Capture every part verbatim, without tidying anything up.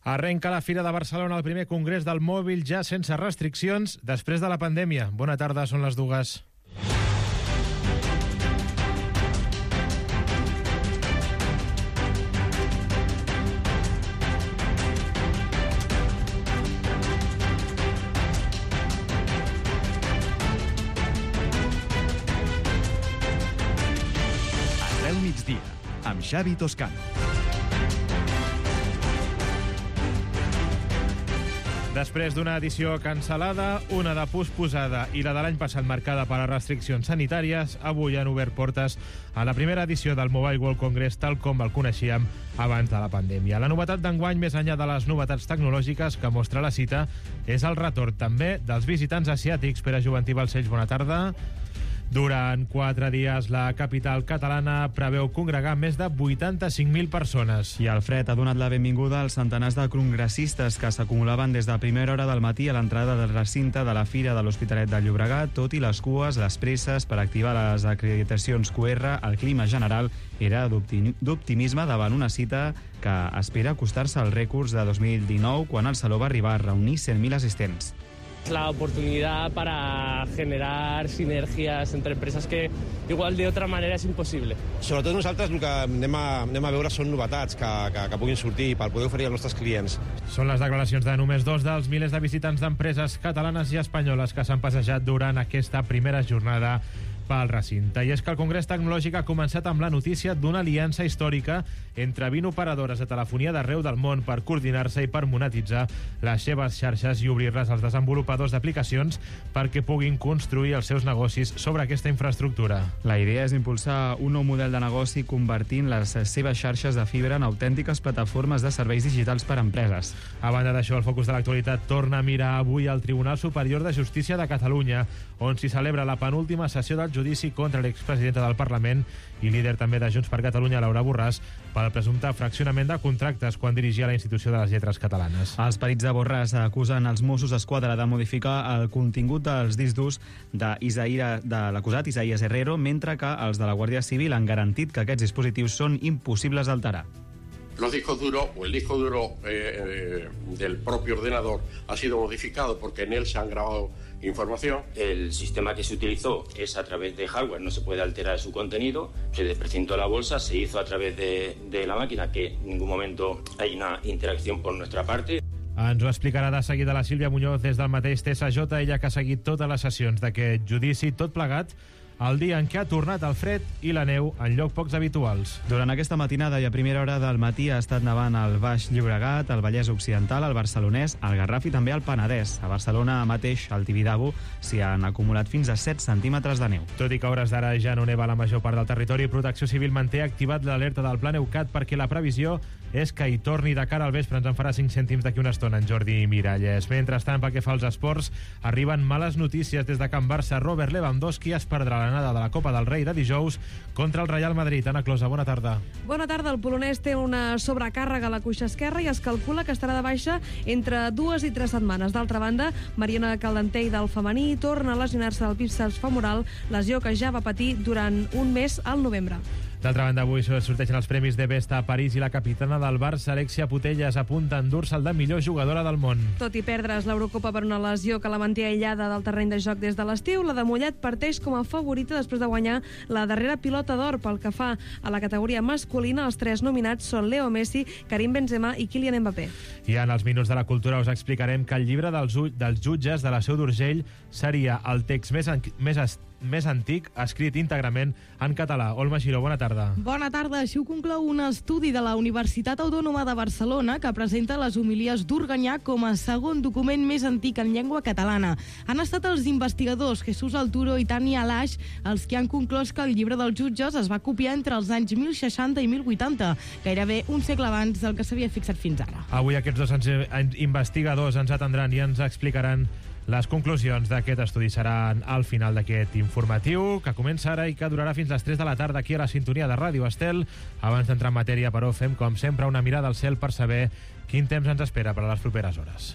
Arrenca la Fira de Barcelona, el primer congrés del mòbil ja sense restriccions després de la pandèmia. Bona tarda, són les dues. Arrel migdia, amb Xavi Toscano. Després d'una edició cancel·lada, una de posposada i la de l'any passat marcada per les restriccions sanitàries, avui han obert portes a la primera edició del Mobile World Congress tal com el coneixíem abans de la pandèmia. La novetat d'enguany, més enllà de les novetats tecnològiques que mostra la cita, és el retorn també dels visitants asiàtics. Pere Juventí Balcells, bona tarda. Durant quatre dies, la capital catalana preveu congregar més de vuitanta-cinc mil persones. I el fred ha donat la benvinguda als centenars de congressistes que s'acumulaven des de primera hora del matí a l'entrada del recinte de la Fira de l'Hospitalet de Llobregat. Tot i les cues, les presses per activar les acreditacions Q R, el clima general era d'optimisme davant una cita que espera acostar-se als rècords de dos mil dinou, quan el Saló va arribar a reunir cent mil assistents. La oportunidad para generar sinergias entre empresas que igual de otra manera és impossible. Sobretot nosaltres el que anem a, anem a veure són novetats que, que, que puguin sortir per poder oferir als nostres clients. Són les declaracions de només dos dels milers de visitants d'empreses catalanes i espanyoles que s'han passejat durant aquesta primera jornada pel recinte. I és que el Congrés Tecnològic ha començat amb la notícia d'una aliança històrica entre vint operadores de telefonia d'arreu del món per coordinar-se i per monetitzar les seves xarxes i obrir-les als desenvolupadors d'aplicacions perquè puguin construir els seus negocis sobre aquesta infraestructura. La idea és impulsar un nou model de negoci convertint les seves xarxes de fibra en autèntiques plataformes de serveis digitals per a empreses. A banda d'això, el focus de l'actualitat torna a mirar avui al Tribunal Superior de Justícia de Catalunya, on s'hi celebra la penúltima sessió del judici contra l'expresidenta del Parlament i líder també de Junts per Catalunya, Laura Borràs, pel presumpte fraccionament de contractes quan dirigia la Institució de les Lletres Catalanes. Els perits de Borràs acusen els Mossos d'Esquadra de modificar el contingut dels discs durs de, Isaïra, de l'acusat Isaías Herrero, mentre que els de la Guàrdia Civil han garantit que aquests dispositius són impossibles d'alterar. Los discos duros o el disco duro eh, eh, del propio ordenador ha sido modificado porque en él se han grabado información. El sistema que se utilizó es a través de hardware, no se puede alterar su contenido. Se desprecintó la bolsa, se hizo a través de, de la máquina, que en ningún momento hay una interacción por nuestra parte. Ens ho explicarà de seguida la Sílvia Muñoz des del mateix T S J, ella que ha seguit totes les sessions d'aquest judici, tot plegat el dia en què ha tornat el fred i la neu en lloc pocs habituals. Durant aquesta matinada i a primera hora del matí ha estat nevant al Baix Llobregat, al Vallès Occidental, al Barcelonès, al Garraf i també al Penedès. A Barcelona mateix, al Tibidabo, s'hi han acumulat fins a set centímetres de neu. Tot i que a hores d'ara ja no neva a la major part del territori, Protecció Civil manté activat l'alerta del Pla Neucat perquè la previsió és que hi torni de cara al vespre. Ens en farà cinc cèntims d'aquí una estona en Jordi Miralles. Mentrestant, pel que fa als esports, arriben males notícies des de Can Barça. Robert Lewandowski es perdrà l'anada de la Copa del Rei de dijous contra el Real Madrid. Ana Closa, bona tarda. Bona tarda. El polonès té una sobrecàrrega a la cuixa esquerra i es calcula que estarà de baixa entre dues i tres setmanes. D'altra banda, Mariona Caldentey del femení torna a lesionar-se del bíceps femoral, lesió que ja va patir durant un mes al novembre. D'altra banda, avui sortegen els premis de Best a París i la capitana del Barça, Alexia Putellas, apunta a endur-se el de millor jugadora del món. Tot i perdre's l'Eurocopa per una lesió que la manté aïllada del terreny de joc des de l'estiu, la de Mollet parteix com a favorita després de guanyar la darrera pilota d'or. Pel que fa a la categoria masculina, els tres nominats són Leo Messi, Karim Benzema i Kylian Mbappé. I en els Minuts de la Cultura us explicarem que el llibre dels, dels jutges de la Seu d'Urgell seria el text més, més més antic, escrit íntegrament en català. Olma Giró, bona tarda. Bona tarda. Així ho conclou un estudi de la Universitat Autònoma de Barcelona que presenta les homilies d'Organyà com a segon document més antic en llengua catalana. Han estat els investigadors Jesús Alturo i Tania Alaix els que han conclòs que el llibre dels jutges es va copiar entre els anys mil seixanta i mil vuitanta, gairebé un segle abans del que s'havia fixat fins ara. Avui aquests dos investigadors ens atendran i ens explicaran les conclusions d'aquest estudi. Seran al final d'aquest informatiu, que comença ara i que durarà fins les tres de la tarda aquí a la sintonia de Ràdio Estel. Abans d'entrar en matèria, però, fem com sempre una mirada al cel per saber quin temps ens espera per a les properes hores.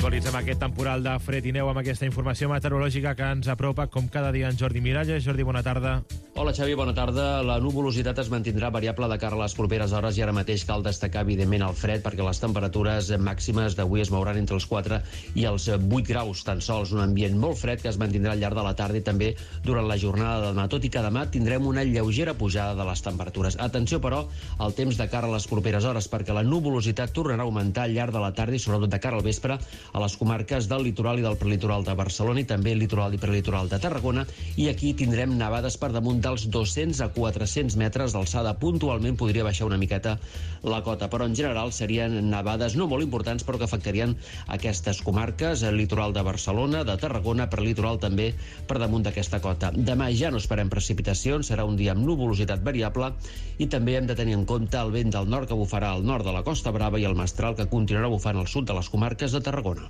Actualitzem aquest temporal de fred i neu amb aquesta informació meteorològica que ens apropa com cada dia en Jordi Miralles. Jordi, bona tarda. Hola, Xavi, bona tarda. La nuvolositat es mantindrà variable de cara a les properes hores i ara mateix cal destacar, evidentment, el fred perquè les temperatures màximes d'avui es mouran entre els quatre i els vuit graus, tan sols un ambient molt fred que es mantindrà al llarg de la tarda i també durant la jornada de demà, tot i que demà tindrem una lleugera pujada de les temperatures. Atenció, però, al temps de cara a les properes hores perquè la nuvolositat tornarà a augmentar al llarg de la tarda i sobretot de cara al vespre a les comarques del litoral i del prelitoral de Barcelona i també litoral i prelitoral de Tarragona, i aquí tindrem nevades per damunt dels dos-cents a quatre-cents metres d'alçada. Puntualment podria baixar una miqueta la cota, però en general serien nevades no molt importants però que afectarien aquestes comarques, el litoral de Barcelona, de Tarragona, prelitoral també per damunt d'aquesta cota. Demà ja no esperem precipitacions, serà un dia amb nuvolositat variable i també hem de tenir en compte el vent del nord que bufarà al nord de la Costa Brava i el mestral que continuarà bufant al sud de les comarques de Tarragona.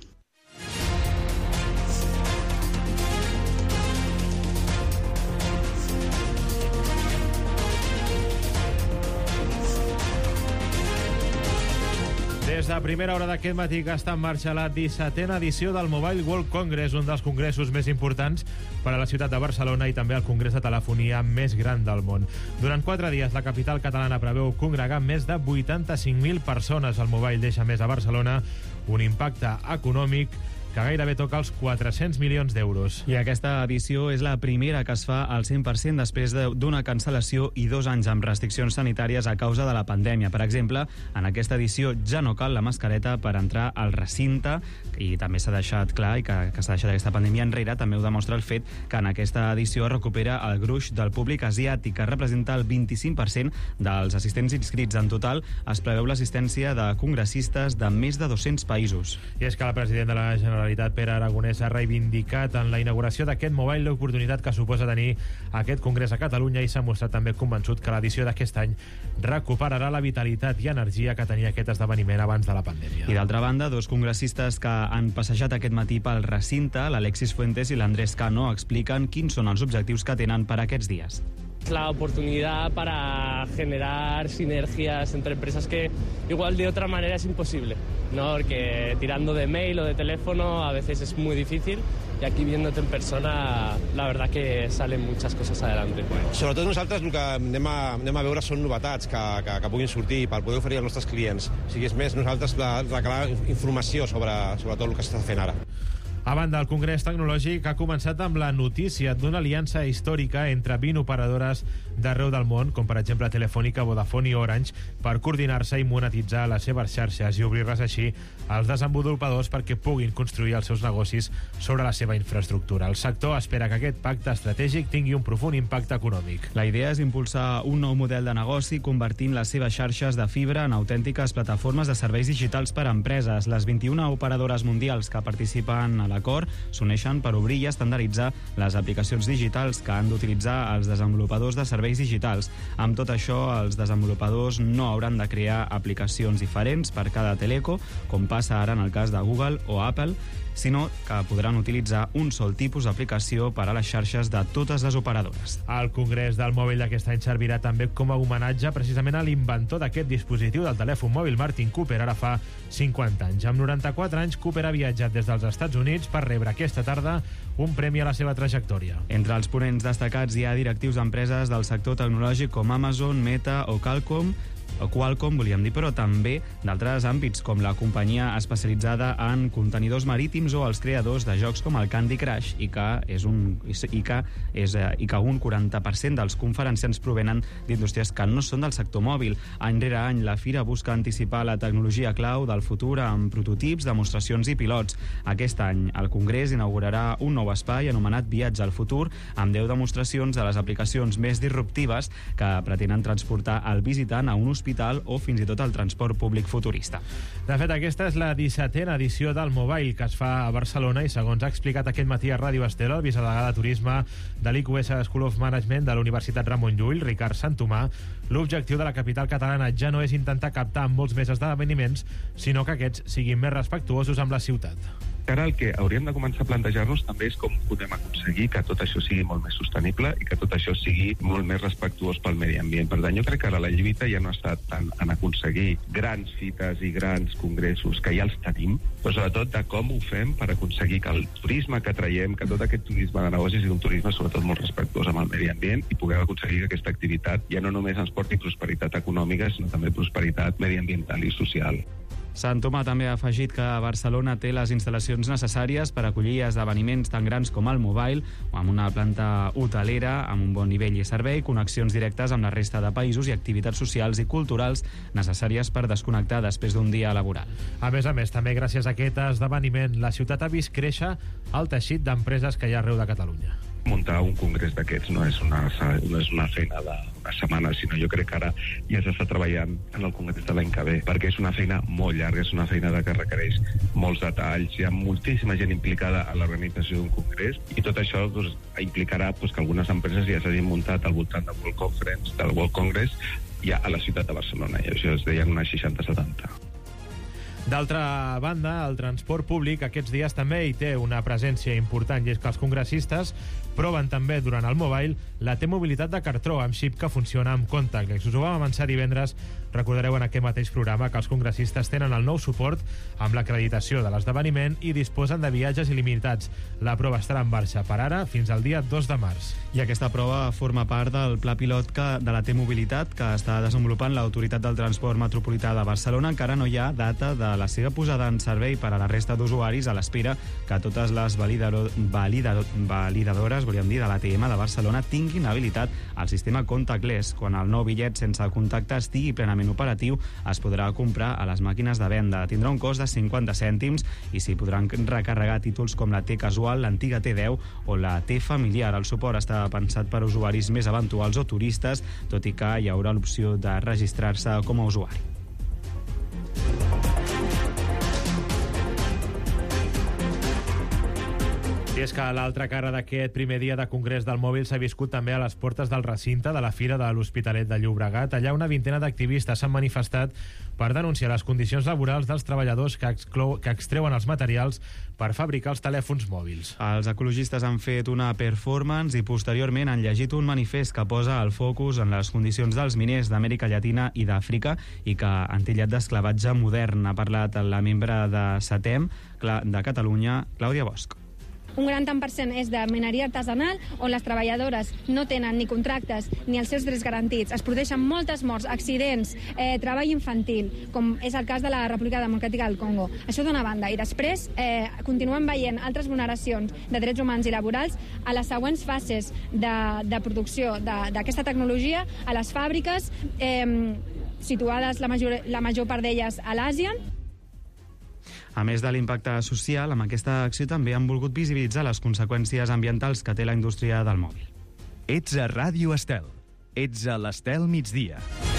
Des de primera hora d'aquest matí que està en marxa la dissetena edició del Mobile World Congress, un dels congressos més importants per a la ciutat de Barcelona i també el congrés de telefonia més gran del món. Durant quatre dies, la capital catalana preveu congregar més de vuitanta-cinc mil persones. El Mobile deixa més a Barcelona un impacte econòmic que gairebé toca els quatre-cents milions d'euros. I aquesta edició és la primera que es fa al cent per cent després d'una cancel·lació i dos anys amb restriccions sanitàries a causa de la pandèmia. Per exemple, en aquesta edició ja no cal la mascareta per entrar al recinte i també s'ha deixat clar i que, que s'ha deixat aquesta pandèmia enrere. També ho demostra el fet que en aquesta edició es recupera el gruix del públic asiàtic, que representa el vint-i-cinc per cent dels assistents inscrits. En total, es preveu l'assistència de congressistes de més de dos-cents països. I és que el president de la Generalitat, Pere Aragonès, ha reivindicat en la inauguració d'aquest Mobile l'oportunitat que suposa tenir aquest congrés a Catalunya i s'ha mostrat també convençut que l'edició d'aquest any recuperarà la vitalitat i energia que tenia aquest esdeveniment abans de la pandèmia. I d'altra banda, dos congressistes que han passejat aquest matí pel recinte, l'Alexis Fuentes i l'Andrés Cano, expliquen quins són els objectius que tenen per aquests dies. La oportunidad para generar sinergias entre empresas que igual de otra manera es imposible, ¿no? Porque tirando de mail o de teléfono a veces es muy difícil y aquí viéndote en persona la verdad que salen muchas cosas adelante. Sobretot nosaltres el que anem a, anem a veure són novetats que, que, que puguin sortir per poder oferir als nostres clients. O sigui, és més, nosaltres recalar informació sobre, sobre tot el que s'està fent ara. A banda, el Congrés Tecnològic ha començat amb la notícia d'una aliança històrica entre vint operadores d'arreu del món, com per exemple Telefònica, Vodafone i Orange, per coordinar-se i monetitzar les seves xarxes i obrir-les així als desenvolupadors perquè puguin construir els seus negocis sobre la seva infraestructura. El sector espera que aquest pacte estratègic tingui un profund impacte econòmic. La idea és impulsar un nou model de negoci convertint les seves xarxes de fibra en autèntiques plataformes de serveis digitals per a empreses. Les vint-i-una operadores mundials que participen a l'acord s'uneixen per obrir i estandarditzar les aplicacions digitals que han d'utilitzar els desenvolupadors de serveis digitals. Amb tot això, els desenvolupadors no hauran de crear aplicacions diferents per cada teleco, com passa ara en el cas de Google o Apple, sinó que podran utilitzar un sol tipus d'aplicació per a les xarxes de totes les operadores. El Congrés del Mòbil d'aquest any servirà també com a homenatge precisament a l'inventor d'aquest dispositiu del telèfon mòbil, Martin Cooper, ara fa cinquanta anys. Amb noranta-quatre anys, Cooper ha viatjat des dels Estats Units per rebre aquesta tarda un premi a la seva trajectòria. Entre els ponents destacats hi ha directius d'empreses del sector tecnològic com Amazon, Meta o Qualcomm, o Qualcomm, volíem dir, però també d'altres àmbits, com la companyia especialitzada en contenidors marítims o els creadors de jocs com el Candy Crush, i que és un, i que és, i que un quaranta per cent dels conferenciants provenen d'indústries que no són del sector mòbil. Any rere any, la fira busca anticipar la tecnologia clau del futur amb prototips, demostracions i pilots. Aquest any, el Congrés inaugurarà un nou espai anomenat Viatge al Futur, amb deu demostracions de les aplicacions més disruptives que pretenen transportar el visitant a un hospital o fins i tot el transport públic futurista. De fet, aquesta és la dissetena edició del Mobile que es fa a Barcelona i, segons ha explicat aquest matí a Ràdio Estela, el vicedegà de Turisme de l'I Q S School of Management de la Universitat Ramon Llull, Ricard Santomà, l'objectiu de la capital catalana ja no és intentar captar molts més esdeveniments, sinó que aquests siguin més respectuosos amb la ciutat. Ara el que hauríem de començar a plantejar-nos també és com podem aconseguir que tot això sigui molt més sostenible i que tot això sigui molt més respectuós pel medi ambient. Per tant, jo crec que ara la lluita ja no ha estat tant en aconseguir grans fites i grans congressos, que ja els tenim, però sobretot de com ho fem per aconseguir que el turisme que traiem, que tot aquest turisme de negocis sigui un turisme sobretot molt respectuós amb el medi ambient i puguem aconseguir que aquesta activitat ja no només ens porti prosperitat econòmica, sinó també prosperitat mediambiental i social. Sant Tomà també ha afegit que Barcelona té les instal·lacions necessàries per acollir esdeveniments tan grans com el Mobile, o amb una planta hotelera amb un bon nivell i servei, connexions directes amb la resta de països i activitats socials i culturals necessàries per desconnectar després d'un dia laboral. A més a més, també gràcies a aquest esdeveniment, la ciutat ha vist créixer el teixit d'empreses que hi ha arreu de Catalunya. Muntar un congrés d'aquests no és una, no és una feina d'una setmana, sinó jo crec que ara ja s'està treballant en el congrés de l'any que ve, perquè és una feina molt llarga, és una feina que requereix molts detalls, hi ha moltíssima gent implicada en l'organització d'un congrés i tot això doncs, implicarà doncs, que algunes empreses ja s'hagin muntat al voltant del World Conference, del World Congress, ja a la ciutat de Barcelona, i això es deien unes seixanta setanta. D'altra banda, el transport públic aquests dies també hi té una presència important, i és que els congressistes proven també durant el Mobile la T-Mobilitat de Cartró, amb xip que funciona amb contactless. Us ho vam avançar divendres, recordareu en aquest mateix programa que els congressistes tenen el nou suport amb l'acreditació de l'esdeveniment i disposen de viatges il·limitats. La prova estarà en marxa per ara fins al dia dos de març. I aquesta prova forma part del pla pilot que, de la T-Mobilitat que està desenvolupant l'Autoritat del Transport Metropolità de Barcelona. Encara no hi ha data de la seva posada en servei per a la resta d'usuaris, a l'espera que totes les validador, validador, validadores volíem dir, de l'A T M de Barcelona tinguin habilitat el sistema contactless. Quan el nou bitllet sense contacte estigui plenament operatiu, es podrà comprar a les màquines de venda. Tindrà un cost de cinquanta cèntims i s'hi podran recarregar títols com la T casual, l'antiga T deu o la T familiar. El suport està pensat per a usuaris més eventuals o turistes, tot i que hi haurà l'opció de registrar-se com a usuari. I és que l'altra cara d'aquest primer dia de Congrés del Mòbil s'ha viscut també a les portes del recinte de la Fira de l'Hospitalet de Llobregat. Allà una vintena d'activistes s'han manifestat per denunciar les condicions laborals dels treballadors que, exclou, que extreuen els materials per fabricar els telèfons mòbils. Els ecologistes han fet una performance i posteriorment han llegit un manifest que posa el focus en les condicions dels miners d'Amèrica Llatina i d'Àfrica i que han tillat d'esclavatge modern. Ha parlat la membre de SATEM de Catalunya, Clàudia Bosch. Un gran tant per cent és de mineria artesanal, on les treballadores no tenen ni contractes ni els seus drets garantits. Es produeixen moltes morts, accidents, eh, treball infantil, com és el cas de la República Democràtica del Congo. Això d'una banda. I després eh, continuem veient altres vulneracions de drets humans i laborals a les següents fases de, de producció d'aquesta tecnologia, a les fàbriques, eh, situades la major, la major part d'elles a l'Àsia. A més de l'impacte social, amb aquesta acció també han volgut visibilitzar les conseqüències ambientals que té la indústria del mòbil. Ets a Ràdio Estel. Ets a l'Estel migdia.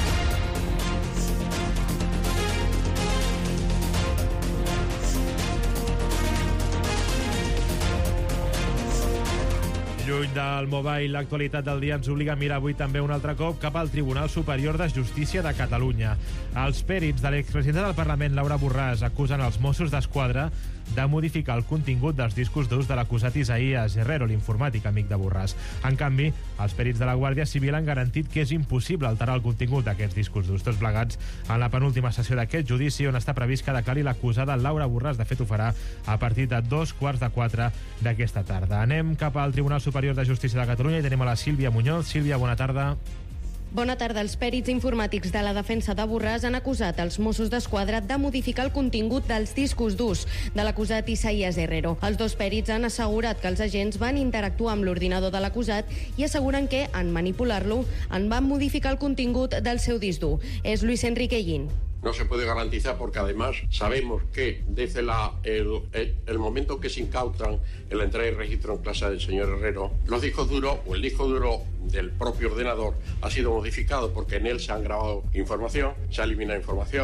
Lluny del Mobile, l'actualitat del dia ens obliga a mirar avui també un altre cop cap al Tribunal Superior de Justícia de Catalunya. Els pèrits de l'expresidenta del Parlament, Laura Borràs, acusen els Mossos d'Esquadra de modificar el contingut dels discos d'ús de l'acusat Isaías Herrero, l'informàtic amic de Borràs. En canvi, els pèrits de la Guàrdia Civil han garantit que és impossible alterar el contingut d'aquests discos d'ús, tots plegats en la penúltima sessió d'aquest judici, on està previst que declari l'acusada Laura Borràs. De fet, ho farà a partir de dos quarts de quatre d'aquesta tarda. Anem cap al Tribunal Superior de Justícia de Catalunya i tenim a la Sílvia Muñoz. Sílvia, bona tarda. Bona tarda. Els pèrits informàtics de la defensa de Borràs han acusat els Mossos d'Esquadra de modificar el contingut dels discos durs de l'acusat Isaías Herrero. Els dos pèrits han assegurat que els agents van interactuar amb l'ordinador de l'acusat i asseguren que, en manipular-lo, en van modificar el contingut del seu disc dur. És Luis Enrique Guín. No se puede garantizar porque además sabemos que desde la, el, el, el momento que se incautan en la entrada y registro en casa del señor Herrero, los discos duros o el disco duro del propio ordenador ha sido modificado porque en él se han grabado información, se ha eliminado información,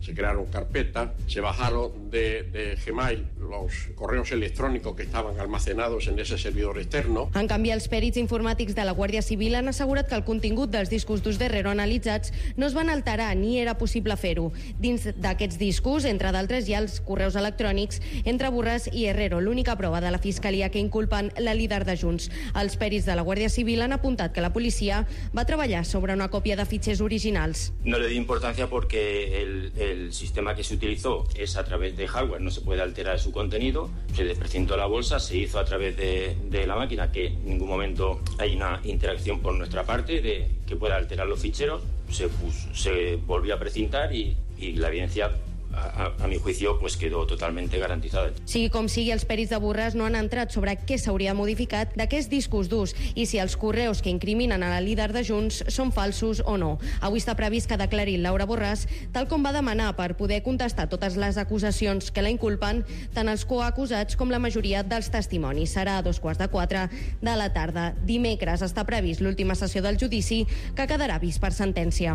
se crearon carpetas, se bajaron de, de Gmail los correos electrónicos que estaban almacenados en ese servidor externo. En canvi, els pèrits informàtics de la Guàrdia Civil han assegurat que el contingut dels discos durs d'Herrero analitzats no es van alterar ni era possible fer-ho. Dins d'aquests discos, entre d'altres, hi ha els correus electrònics entre Borràs i Herrero, l'única prova de la Fiscalia que inculpen la líder de Junts. Els pèrits de la Guàrdia Civil han apuntat que la policia va treballar sobre una còpia de fitxers originals. No le di importancia porque el, el sistema que se utilizó es a través de hardware, no se puede alterar su contenido, se desprecintó la bolsa, se hizo a través de, de la máquina, que en ningún momento hay una interacción por nuestra parte de que pueda alterar los ficheros, se, pues, se volvió a precintar y, y la evidencia A, a mi juicio, pues quedó totalmente garantizada. Sigui com sigui, els pèrits de Borràs no han entrat sobre què s'hauria modificat d'aquests discos durs i si els correus que incriminen a la líder de Junts són falsos o no. Avui està previst que declari Laura Borràs, tal com va demanar per poder contestar totes les acusacions que la inculpen, tant els coacusats com la majoria dels testimonis. Serà a dos quarts de quatre de la tarda. Dimecres està previst l'última sessió del judici, que quedarà vist per sentència.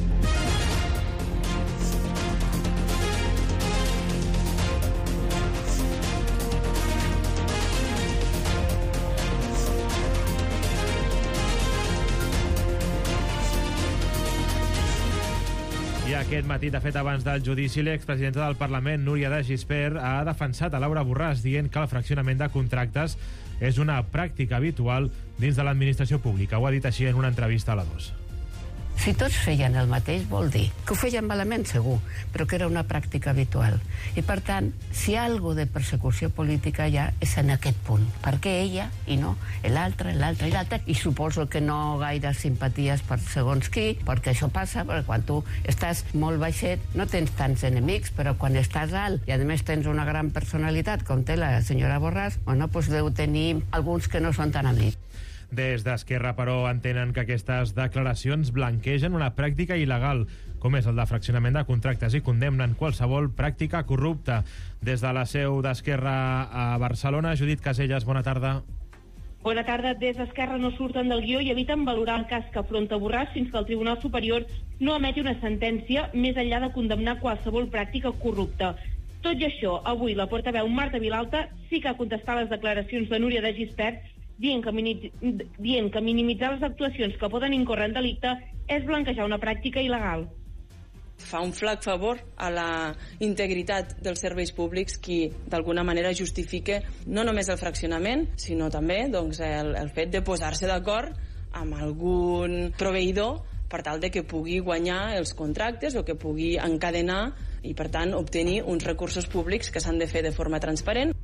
I aquest matí, de fet, abans del judici, l'expresidenta del Parlament, Núria de Gispert, ha defensat a Laura Borràs dient que el fraccionament de contractes és una pràctica habitual dins de l'administració pública. Ho ha dit així en una entrevista a la dos. Si tots feien el mateix, vol dir que ho feien malament, segur, però que era una pràctica habitual. I, per tant, si hi ha alguna de persecució política ja és en aquest punt. Per què ella i no l'altre, l'altre i l'altre? I suposo que no gaire simpaties per segons qui, perquè això passa, perquè quan tu estàs molt baixet no tens tants enemics, però quan estàs alt i a més tens una gran personalitat, com té la senyora Borràs, bueno, doncs deu tenir alguns que no són tan amics. Des d'Esquerra, però, entenen que aquestes declaracions blanquegen una pràctica il·legal, com és el de fraccionament de contractes, i condemnen qualsevol pràctica corrupta. Des de la seu d'Esquerra a Barcelona, Judit Casellas, bona tarda. Bona tarda. Des d'Esquerra no surten del guió i eviten valorar el cas que afronta Borràs fins que el Tribunal Superior no emeti una sentència més enllà de condemnar qualsevol pràctica corrupta. Tot i això, avui la portaveu Marta Vilalta sí que ha contestat les declaracions de Núria de Gispert dient que, dient que minimitzar les actuacions que poden incórrer en delicte és blanquejar una pràctica il·legal. Fa un flac favor a la integritat dels serveis públics qui d'alguna manera justifica no només el fraccionament, sinó també doncs, el, el fet de posar-se d'acord amb algun proveïdor per tal de que pugui guanyar els contractes o que pugui encadenar i, per tant, obtenir uns recursos públics que s'han de fer de forma transparent.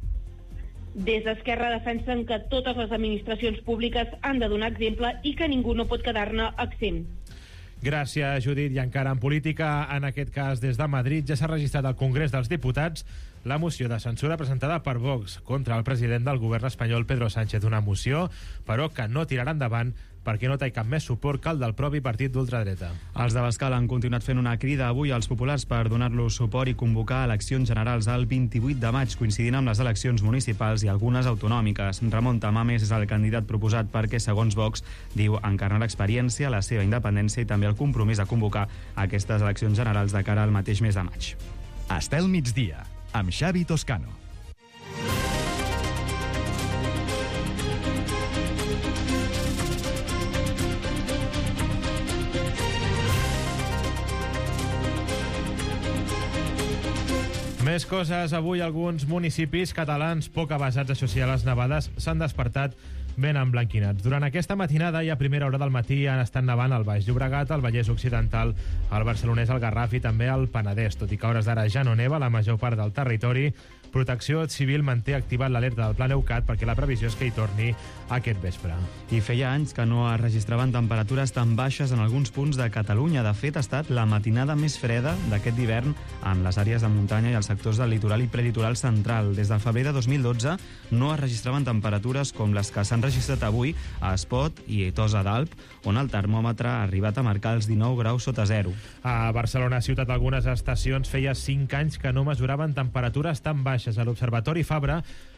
Des d'Esquerra defensen que totes les administracions públiques han de donar exemple i que ningú no pot quedar-ne exempt. Gràcies, Judit. I encara en política, en aquest cas des de Madrid, ja s'ha registrat al Congrés dels Diputats la moció de censura presentada per Vox contra el president del govern espanyol, Pedro Sánchez. Una moció, però, que no tirarà endavant perquè no té cap més suport que el del propi partit d'ultradreta. Els d'Abascal han continuat fent una crida avui als populars per donar-los suport i convocar eleccions generals el vint-i-vuit de maig, coincidint amb les eleccions municipals i algunes autonòmiques. Ramon Tamames és el candidat proposat perquè, segons Vox, diu encarnar l'experiència, la seva independència i també el compromís a convocar aquestes eleccions generals de cara al mateix mes de maig. Estel migdia, amb Xavi Toscano. Més coses. Avui alguns municipis catalans poc avasats, això sí, a les nevades, s'han despertat ben emblanquinats. Durant aquesta matinada i a primera hora del matí han estat nevant al Baix Llobregat, al Vallès Occidental, al Barcelonès, al Garraf i també al Penedès. Tot i que a hores d'ara ja no neva a la major part del territori, Protecció Civil manté activat l'alerta del Pla Neucat perquè la previsió és que hi torni aquest vespre. I feia anys que no es registraven temperatures tan baixes en alguns punts de Catalunya. De fet, ha estat la matinada més freda d'aquest hivern en les àrees de muntanya i els sectors del litoral i prelitoral central. Des del febrer de dos mil dotze no es registraven temperatures com les que s'han registrat avui a Espot i Tossa d'Alp, on el termòmetre ha arribat a marcar els dinou graus sota zero. A Barcelona ciutat, algunes estacions feia cinc anys que no mesuraven temperatures tan baixes. A l'Observatori Fabra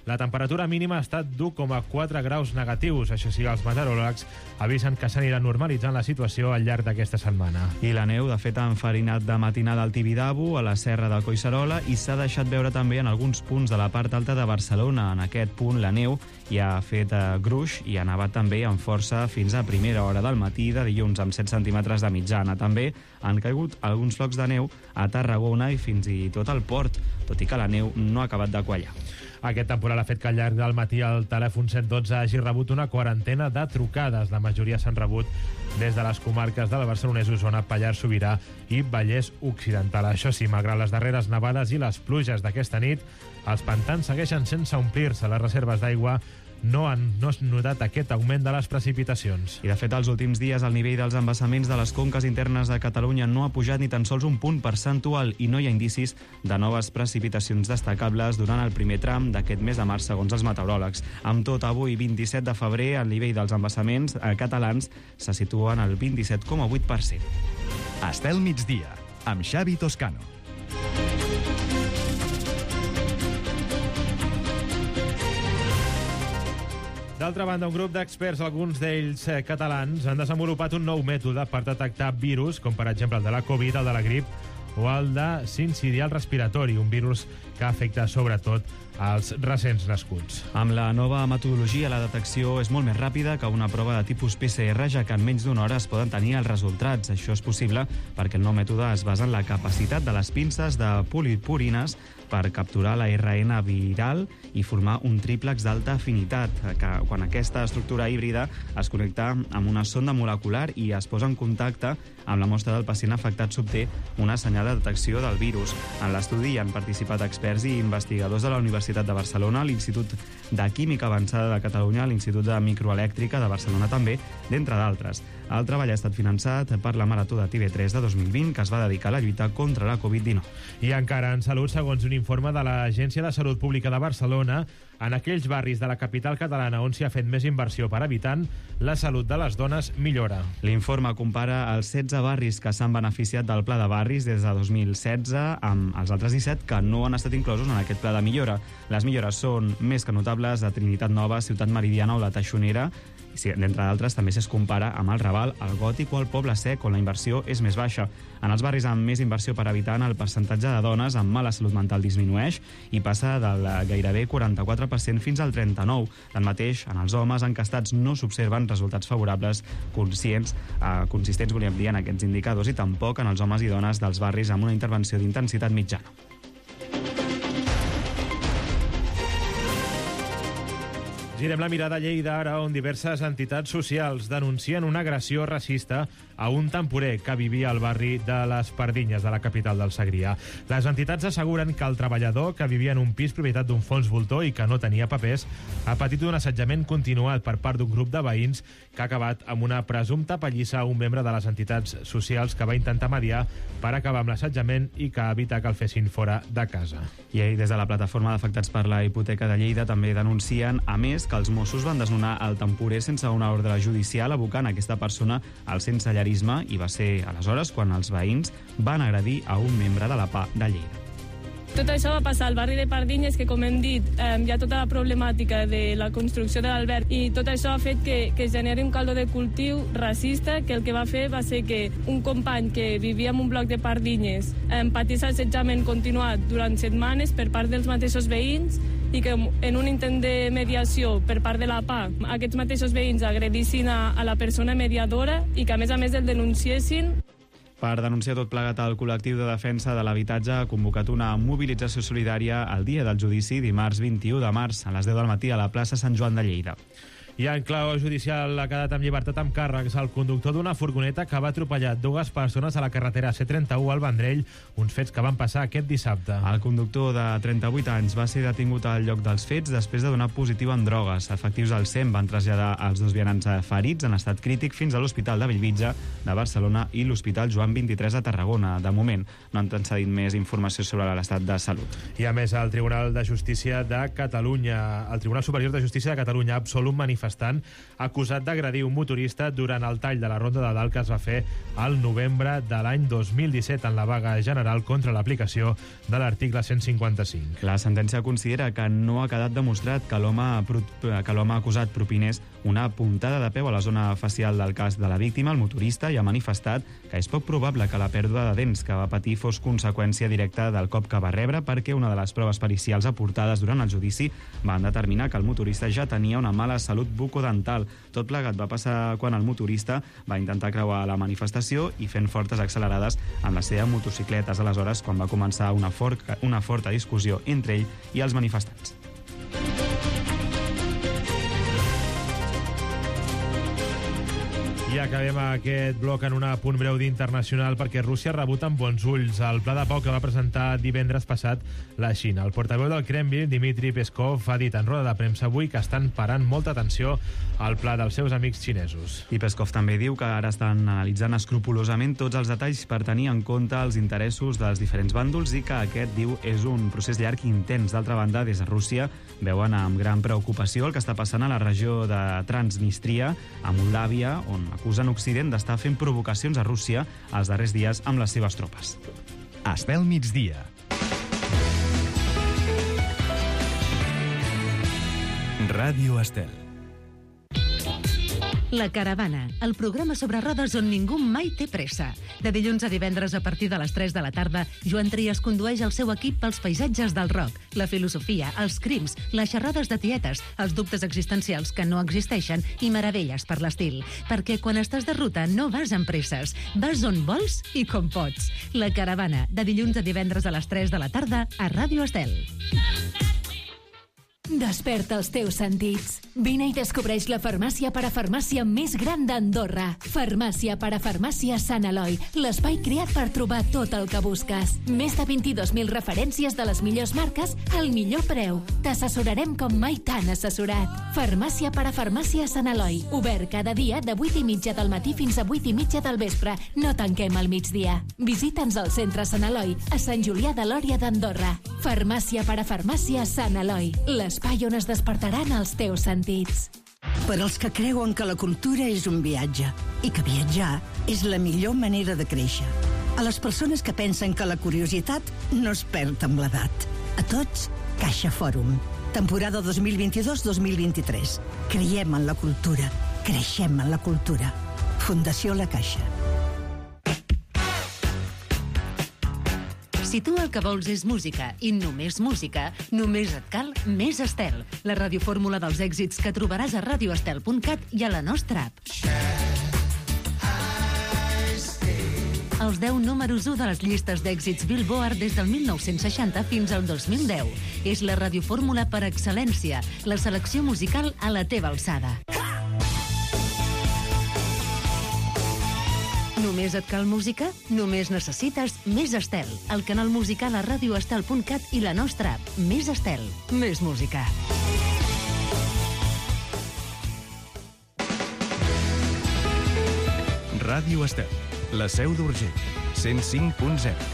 La temperatura mínima ha estat d'u coma quatre graus negatius. Això sí, els meteoròlegs avisen que s'anirà normalitzant la situació al llarg d'aquesta setmana. I la neu, de fet, ha enfarinat de matinada al Tibidabo, a la serra del Collserola, i s'ha deixat veure també en alguns punts de la part alta de Barcelona. En aquest punt, la neu ja ha fet eh, gruix i ha nevat també amb força fins a primera hora del matí de dilluns, amb set centímetres de mitjana. També han caigut alguns flocs de neu a Tarragona i fins i tot al port, tot i que la neu no ha acabat de quallar. Aquest temporal ha fet que al llarg del matí el telèfon set dotze hagi rebut una quarantena de trucades. La majoria s'han rebut des de les comarques del Barcelonès, Osona, Pallars Sobirà i Vallès Occidental. Això sí, malgrat les darreres nevades i les pluges d'aquesta nit, els pantans segueixen sense omplir-se. Les reserves d'aigua no han no has notat aquest augment de les precipitacions. I, de fet, els últims dies el nivell dels embassaments de les conques internes de Catalunya no ha pujat ni tan sols un punt percentual i no hi ha indicis de noves precipitacions destacables durant el primer tram d'aquest mes de març, segons els meteoròlegs. Amb tot, avui, vint-i-set de febrer, el nivell dels embassaments catalans se situen al vint-i-set coma vuit per cent. Estel migdia, amb Xavi Toscano. D'altra banda, un grup d'experts, alguns d'ells eh, catalans, han desenvolupat un nou mètode per detectar virus, com per exemple el de la Covid, el de la grip o el de sincidial respiratori, un virus que afecta sobretot als recents nascuts. Amb la nova metodologia, la detecció és molt més ràpida que una prova de tipus P C R, ja que en menys d'una hora es poden tenir els resultats. Això és possible perquè el nou mètode es basa en la capacitat de les pinces de polipurines per capturar la R N viral i formar un tríplex d'alta afinitat, que quan aquesta estructura híbrida es connecta amb una sonda molecular i es posa en contacte amb la mostra del pacient afectat, s'obté una senyal de detecció del virus. En l'estudi han participat experts i investigadors de la Universitat de Barcelona, l'Institut de Química Avançada de Catalunya, l'Institut de Microelèctrica de Barcelona també, d'entre d'altres. El treball ha estat finançat per la Marató de T V tres de dos mil vint, que es va dedicar a la lluita contra la Covid dinou. I encara en salut, segons un informe de l'Agència de Salut Pública de Barcelona, en aquells barris de la capital catalana on s'hi ha fet més inversió per habitant, la salut de les dones millora. L'informe compara els setze barris que s'han beneficiat del Pla de Barris des de dos mil setze amb els altres disset que no han estat inclosos en aquest pla de millora. Les millores són més que notables a Trinitat Nova, Ciutat Meridiana o la Teixonera. Sí, d'entre d'altres, també es compara amb el Raval, el Gòtic o el Poble Sec, on la inversió és més baixa. En els barris amb més inversió per habitant, el percentatge de dones amb mala salut mental disminueix i passa del gairebé quaranta-quatre per cent fins al trenta-nou per cent. Tanmateix, en els homes encastats no s'observen resultats favorables conscients, eh, consistents, volíem dir, en aquests indicadors, i tampoc en els homes i dones dels barris amb una intervenció d'intensitat mitjana. Girem la mirada a Lleida ara, on diverses entitats socials denuncien una agressió racista a un temporer que vivia al barri de les Pardinyes, de la capital del Segrià. Les entitats asseguren que el treballador, que vivia en un pis propietat d'un fons voltor i que no tenia papers, ha patit un assetjament continuat per part d'un grup de veïns que ha acabat amb una presumpta pallissa a un membre de les entitats socials que va intentar mediar per acabar amb l'assetjament i que evita que el fessin fora de casa. I ahir, des de la plataforma d'afectats per la hipoteca de Lleida, també denuncien, a més, que els Mossos van desnonar el temporer sense una ordre judicial, abocant aquesta persona al sensellarisme, i va ser aleshores quan els veïns van agredir a un membre de la P A de Lleida. Tot això va passar al barri de Pardinyes, que, com hem dit, eh, hi ha tota la problemàtica de la construcció de l'alberg, i tot això ha fet que, que generi un caldo de cultiu racista, que el que va fer va ser que un company que vivia en un bloc de Pardinyes eh, patís assetjament continuat durant setmanes per part dels mateixos veïns, i que en un intent de mediació per part de la P A aquests mateixos veïns agredissin a, a la persona mediadora i que, a més a més, el denunciessin. Per denunciar tot plegat, el col·lectiu de defensa de l'habitatge ha convocat una mobilització solidària el dia del judici, dimarts vint-i-u de març, a les deu del matí, a la plaça Sant Joan de Lleida. I en clau judicial ha quedat amb llibertat amb càrrecs el conductor d'una furgoneta que va atropellar dues persones a la carretera C trenta-u al Vendrell, uns fets que van passar aquest dissabte. El conductor de trenta-vuit anys va ser detingut al lloc dels fets després de donar positiu en drogues. Efectius del S E M van traslladar els dos vianants ferits en estat crític fins a l'Hospital de Bellvitge de Barcelona i l'Hospital Joan vint-i-tres de Tarragona. De moment no han transcedit més informació sobre l'estat de salut. I a més, el Tribunal de Justícia de Catalunya, el Tribunal Superior de Justícia de Catalunya ha absolut manifest manifestant acusat d'agredir un motorista durant el tall de la Ronda de Dalt que es va fer al novembre de l'any dos mil disset en la vaga general contra l'aplicació de l'article cent cinquanta-cinc. La sentència considera que no ha quedat demostrat que l'home que l'home acusat propinés una puntada de peu a la zona facial del casc de la víctima, el motorista, i ha manifestat que és poc probable que la pèrdua de dents que va patir fos conseqüència directa del cop que va rebre, perquè una de les proves pericials aportades durant el judici van determinar que el motorista ja tenia una mala salut bucodental. Tot plegat va passar quan el motorista va intentar creuar la manifestació i fent fortes accelerades en les seves motocicletes, aleshores quan va començar una, forca, una forta discussió entre ell i els manifestants. I acabem aquest bloc en un punt breu d'internacional perquè Rússia ha rebut amb bons ulls el pla de pau que va presentar divendres passat la Xina. El portaveu del Kremlin, Dmitry Peskov, ha dit en roda de premsa avui que estan parant molta atenció al pla dels seus amics xinesos. I Peskov també diu que ara estan analitzant escrupolosament tots els detalls per tenir en compte els interessos dels diferents bàndols i que aquest, diu, és un procés llarg i intens. D'altra banda, des de Rússia veuen amb gran preocupació el que està passant a la regió de Transnistria, a Moldàvia, on acusen Occident d'estar fent provocacions a Rússia els darrers dies amb les seves tropes. Estel migdia. Ràdio Estel. La Caravana, el programa sobre rodes on ningú mai té pressa. De dilluns a divendres a partir de les tres de la tarda, Joan Trias condueix el seu equip pels paisatges del rock, la filosofia, els crims, les xerrades de tietes, els dubtes existencials que no existeixen i meravelles per l'estil. Perquè quan estàs de ruta no vas amb presses, vas on vols i com pots. La Caravana, de dilluns a divendres a les tres de la tarda a Ràdio Estel. Desperta els teus sentits. Vine i descobreix la farmàcia parafarmàcia més gran d'Andorra. Farmàcia parafarmàcia Sant Eloi, l'espai creat per trobar tot el que busques. Més de vint-i-dos mil referències de les millors marques al millor preu. T'assessorarem com mai t'han assessorat. Farmàcia parafarmàcia Sant Eloi, obert cada dia de vuit i mitja del matí fins a vuit i mitja del vespre. No tanquem al migdia. Visita'ns al centre Sant Eloi, a Sant Julià de Lòria d'Andorra. Farmàcia parafarmàcia Sant Eloi, l'espai on es despertaran els teus sentits. Per als que creuen que la cultura és un viatge i que viatjar és la millor manera de créixer. A les persones que pensen que la curiositat no es perd amb l'edat. A tots, Caixa Fòrum. Temporada dos mil vint-i-dos dos mil vint-i-tres. Creiem en la cultura. Creixem en la cultura. Fundació La Caixa. Si tu el que vols és música i només música, només et cal Més Estel, la radiofórmula dels èxits que trobaràs a radio estel punt cat i a la nostra app. Els deu números u de les llistes d'èxits Billboard des del mil nou-cents seixanta fins al dos mil deu. És la radiofórmula per excel·lència, la selecció musical a la teva alçada. Només et cal música? Només necessites Més Estel, el canal musical a radio estel punt cat i la nostra app. Més Estel, més música. Ràdio Estel, la seu d'Urgell, cent cinc punt zero.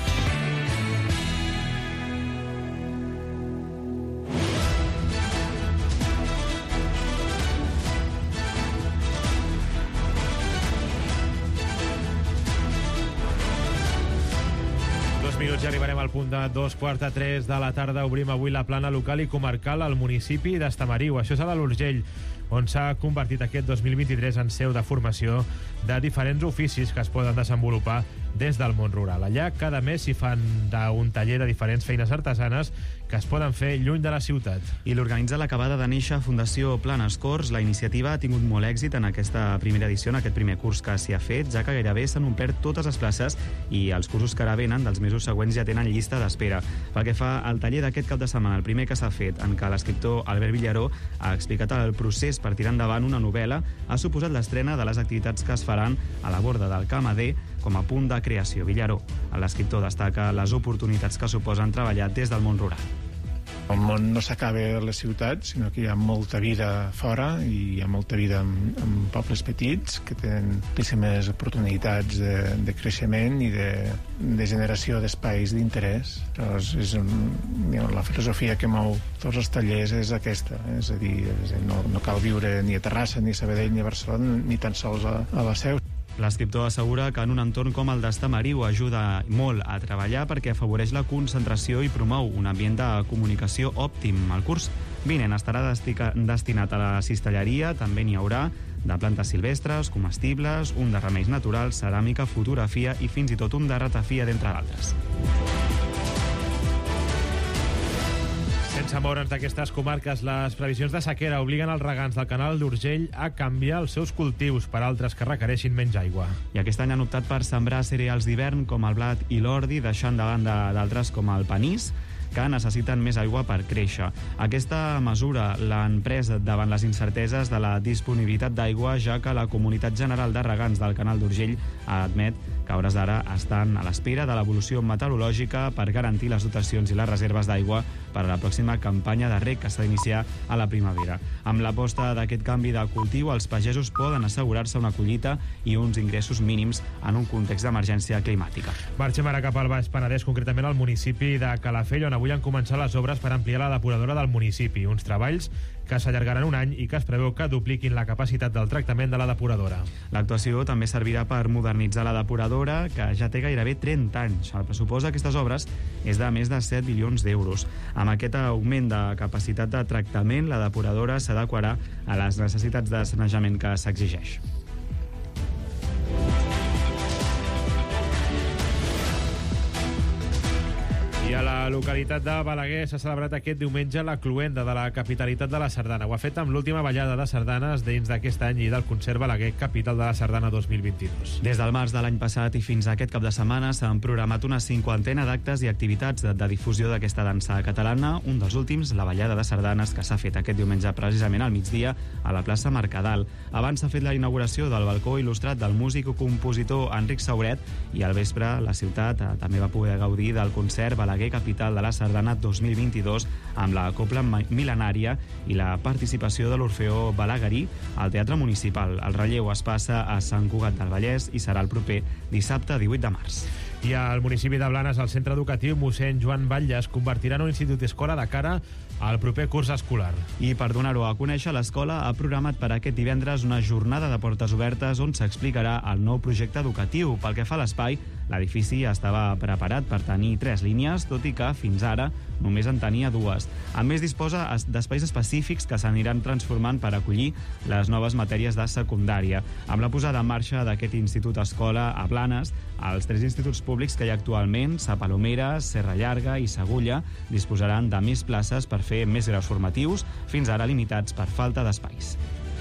Minuts i arribarem al punt de dos quarts de tres de la tarda. Obrim avui la plana local i comarcal al municipi d'Estamariu. Això és a l'Urgell, on s'ha convertit aquest dos mil vint-i-tres en seu de formació de diferents oficis que es poden desenvolupar des del món rural. Allà cada mes s'hi fan un taller de diferents feines artesanes que es poden fer lluny de la ciutat. I l'organitza l'acabada de néixer Fundació Planes Corts. La iniciativa ha tingut molt èxit en aquesta primera edició, en aquest primer curs que s'hi ha fet, ja que gairebé s'han omplert totes les places i els cursos que ara venen dels mesos següents ja tenen llista d'espera. Pel que fa al taller d'aquest cap de setmana, el primer que s'ha fet, en què l'escriptor Albert Villaró ha explicat el procés per tirar endavant una novel·la, ha suposat l'estrena de les activitats que es faran a la borda del Camader com a punt de creació. Villaró, l'escriptor, destaca les oportunitats que suposen treballar des del món rural. El món no s'acaba a les ciutats, sinó que hi ha molta vida fora i hi ha molta vida en, en pobles petits que tenen moltíssimes oportunitats de, de creixement i de, de generació d'espais d'interès. Llavors, és un, la filosofia que mou tots els tallers és aquesta, és a dir, és a dir no, no cal viure ni a Terrassa, ni a Sabadell, ni a Barcelona, ni tan sols a, a la Seu. L'escriptor assegura que en un entorn com el d'Estamariu ajuda molt a treballar perquè afavoreix la concentració i promou un ambient de comunicació òptim. El curs vinent estarà destica, destinat a la cistelleria, també n'hi haurà de plantes silvestres, comestibles, un de remeis naturals, ceràmica, fotografia i fins i tot un de ratafia, d'entre d'altres. Sense moure'ns d'aquestes comarques, les previsions de sequera obliguen els regants del canal d'Urgell a canviar els seus cultius per altres que requereixin menys aigua. I aquest any han optat per sembrar cereals d'hivern com el blat i l'ordi, deixant de banda d'altres com el panís, que necessiten més aigua per créixer. Aquesta mesura l'han pres davant les incerteses de la disponibilitat d'aigua, ja que la Comunitat General de Regants del Canal d'Urgell admet que a hores d'ara estan a l'espera de l'evolució meteorològica per garantir les dotacions i les reserves d'aigua per a la pròxima campanya de reg que s'ha d'iniciar a la primavera. Amb l'aposta d'aquest canvi de cultiu, els pagesos poden assegurar-se una collita i uns ingressos mínims en un context d'emergència climàtica. Marxem ara cap al Baix Penedès, concretament al municipi de Calafell, on avui han començat les obres per ampliar la depuradora del municipi. Uns treballs que s'allargaran un any i que es preveu que dupliquin la capacitat del tractament de la depuradora. L'actuació també servirà per modernitzar la depuradora, que ja té gairebé trenta anys. El pressupost d'aquestes obres és de més de set milions d'euros. Amb aquest augment de capacitat de tractament, la depuradora s'adequarà a les necessitats de sanejament que s'exigeix. I a la localitat de Balaguer s'ha celebrat aquest diumenge la cloenda de la capitalitat de la sardana. Ho ha fet amb l'última ballada de sardanes dins d'aquest any i del concert Balaguer, capital de la sardana dos mil vint-i-dos. Des del març de l'any passat i fins a aquest cap de setmana s'han programat una cinquantena d'actes i activitats de, de difusió d'aquesta dansa catalana. Un dels últims, la ballada de sardanes, que s'ha fet aquest diumenge precisament al migdia a la plaça Mercadal. Abans s'ha fet la inauguració del balcó il·lustrat del músic i compositor Enric Sauret i al vespre la ciutat eh, també va poder gaudir del concert Balaguer, capital de la sardana dos mil vint-i-dos, amb la cobla mil·lenària i la participació de l'Orfeó Balaguerí al Teatre Municipal. El relleu es passa a Sant Cugat del Vallès i serà el proper dissabte divuit de març. I al municipi de Blanes, el centre educatiu mossèn Joan Batlle es convertirà en un institut escola de cara al proper curs escolar. I per donar-ho a conèixer, l'escola ha programat per aquest divendres una jornada de portes obertes on s'explicarà el nou projecte educatiu. Pel que fa a l'espai, l'edifici estava preparat per tenir tres línies, tot i que fins ara només en tenia dues. A més, disposa d'espais específics que s'aniran transformant per acollir les noves matèries de secundària. Amb la posada en marxa d'aquest institut escola a Blanes, els tres instituts públics que hi ha actualment, Sa Palomera, Serra Llarga i Segulla, disposaran de més places per fer més graus formatius, fins ara limitats per falta d'espais.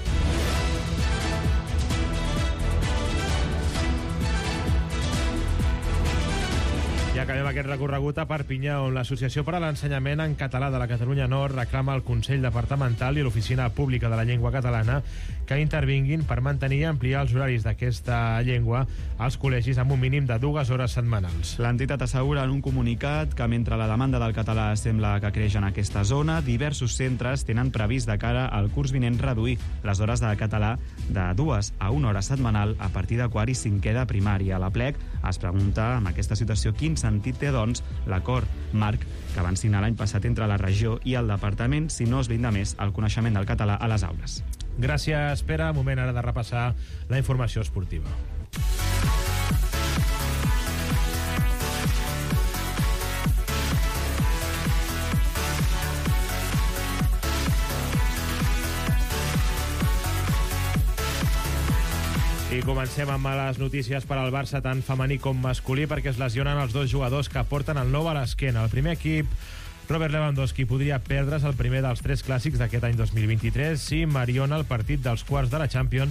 I acabem aquest recorregut a Perpinyà, on l'Associació per a l'Ensenyament en Català de la Catalunya Nord reclama al Consell Departamental i l'Oficina Pública de la Llengua Catalana que intervinguin per mantenir i ampliar els horaris d'aquesta llengua als col·legis amb un mínim de dues hores setmanals. L'entitat assegura en un comunicat que mentre la demanda del català sembla que creix en aquesta zona, diversos centres tenen previst de cara al curs vinent reduir les hores de català de dues a una hora setmanal a partir de quart i cinquè de primària. La P L E C es pregunta amb aquesta situació quin sentit té, doncs, l'acord marc que van signar l'any passat entre la regió i el departament si no es blinda més el coneixement del català a les aules. Gràcies, Pere. Moment ara de repassar la informació esportiva. I comencem amb males notícies per al Barça, tant femení com masculí, perquè es lesionen els dos jugadors que porten el nou a l'esquena. El primer equip, Robert Lewandowski, podria perdre's el primer dels tres clàssics d'aquest any dos mil vint-i-tres si Mariona el partit dels quarts de la Champions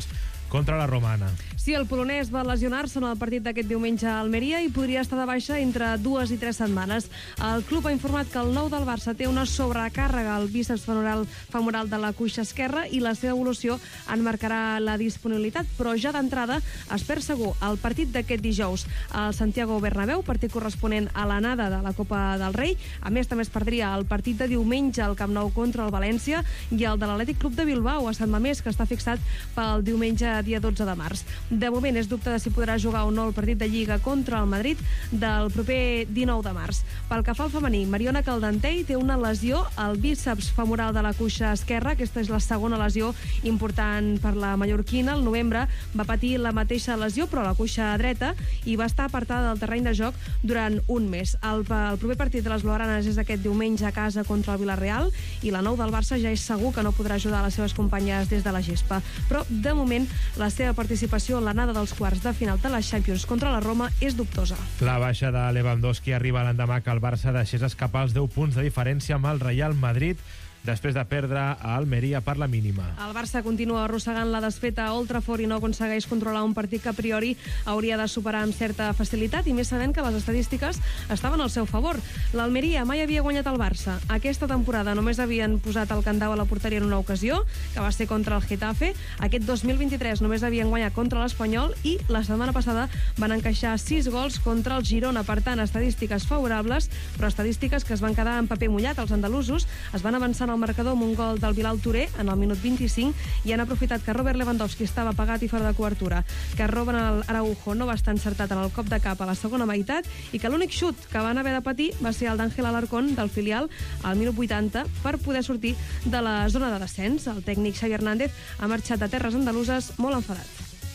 contra la Romana. Sí, el polonès va lesionar-se en el partit d'aquest diumenge a Almeria i podria estar de baixa entre dues i tres setmanes. El club ha informat que el nou del Barça té una sobrecàrrega al bíceps femoral, femoral de la cuixa esquerra i la seva evolució en marcarà la disponibilitat, però ja d'entrada es perd segur el partit d'aquest dijous al Santiago Bernabéu, partit corresponent a l'anada de la Copa del Rei. A més, també es perdria el partit de diumenge al Camp Nou contra el València i el de l'Atlètic Club de Bilbao a Sant Mamés, que està fixat pel diumenge dia dotze de març. De moment és dubte de si podrà jugar o no el partit de Lliga contra el Madrid del proper dinou de març. Pel que fa al femení, Mariona Caldentei té una lesió al bíceps femoral de la cuixa esquerra. Aquesta és la segona lesió important per la mallorquina. Al novembre va patir la mateixa lesió, però a la cuixa dreta, i va estar apartada del terreny de joc durant un mes. El, el proper partit de les blaugranes és aquest diumenge a casa contra el Villarreal i la nou del Barça ja és segur que no podrà ajudar les seves companyes des de la gespa. Però, de moment, la seva participació en l'anada dels quarts de final de la Champions contra la Roma és dubtosa. La baixa de Lewandowski arriba l'endemà que el Barça deixés escapar els deu punts de diferència amb el Real Madrid després de perdre a Almeria per la mínima. El Barça continua arrossegant la desfeta a Old Trafford i no aconsegueix controlar un partit que a priori hauria de superar amb certa facilitat, i més sabent que les estadístiques estaven al seu favor. L'Almeria mai havia guanyat el Barça. Aquesta temporada només havien posat el candau a la porteria en una ocasió, que va ser contra el Getafe. Aquest dos mil vint-i-tres només havien guanyat contra l'Espanyol i la setmana passada van encaixar sis gols contra el Girona. Per tant, estadístiques favorables, però estadístiques que es van quedar en paper mullat. Els andalusos es van avançar en el marcador amb un gol del Bilal Touré en el minut vint-i-cinc i han aprofitat que Robert Lewandowski estava apagat i fora de cobertura, que Robben Araujo no va estar encertat en el cop de cap a la segona meitat i que l'únic xut que van haver de patir va ser el d'Àngel Alarcón del filial al minut vuitanta per poder sortir de la zona de descens. El tècnic Xavi Hernández ha marxat de terres andaluses molt enfadat.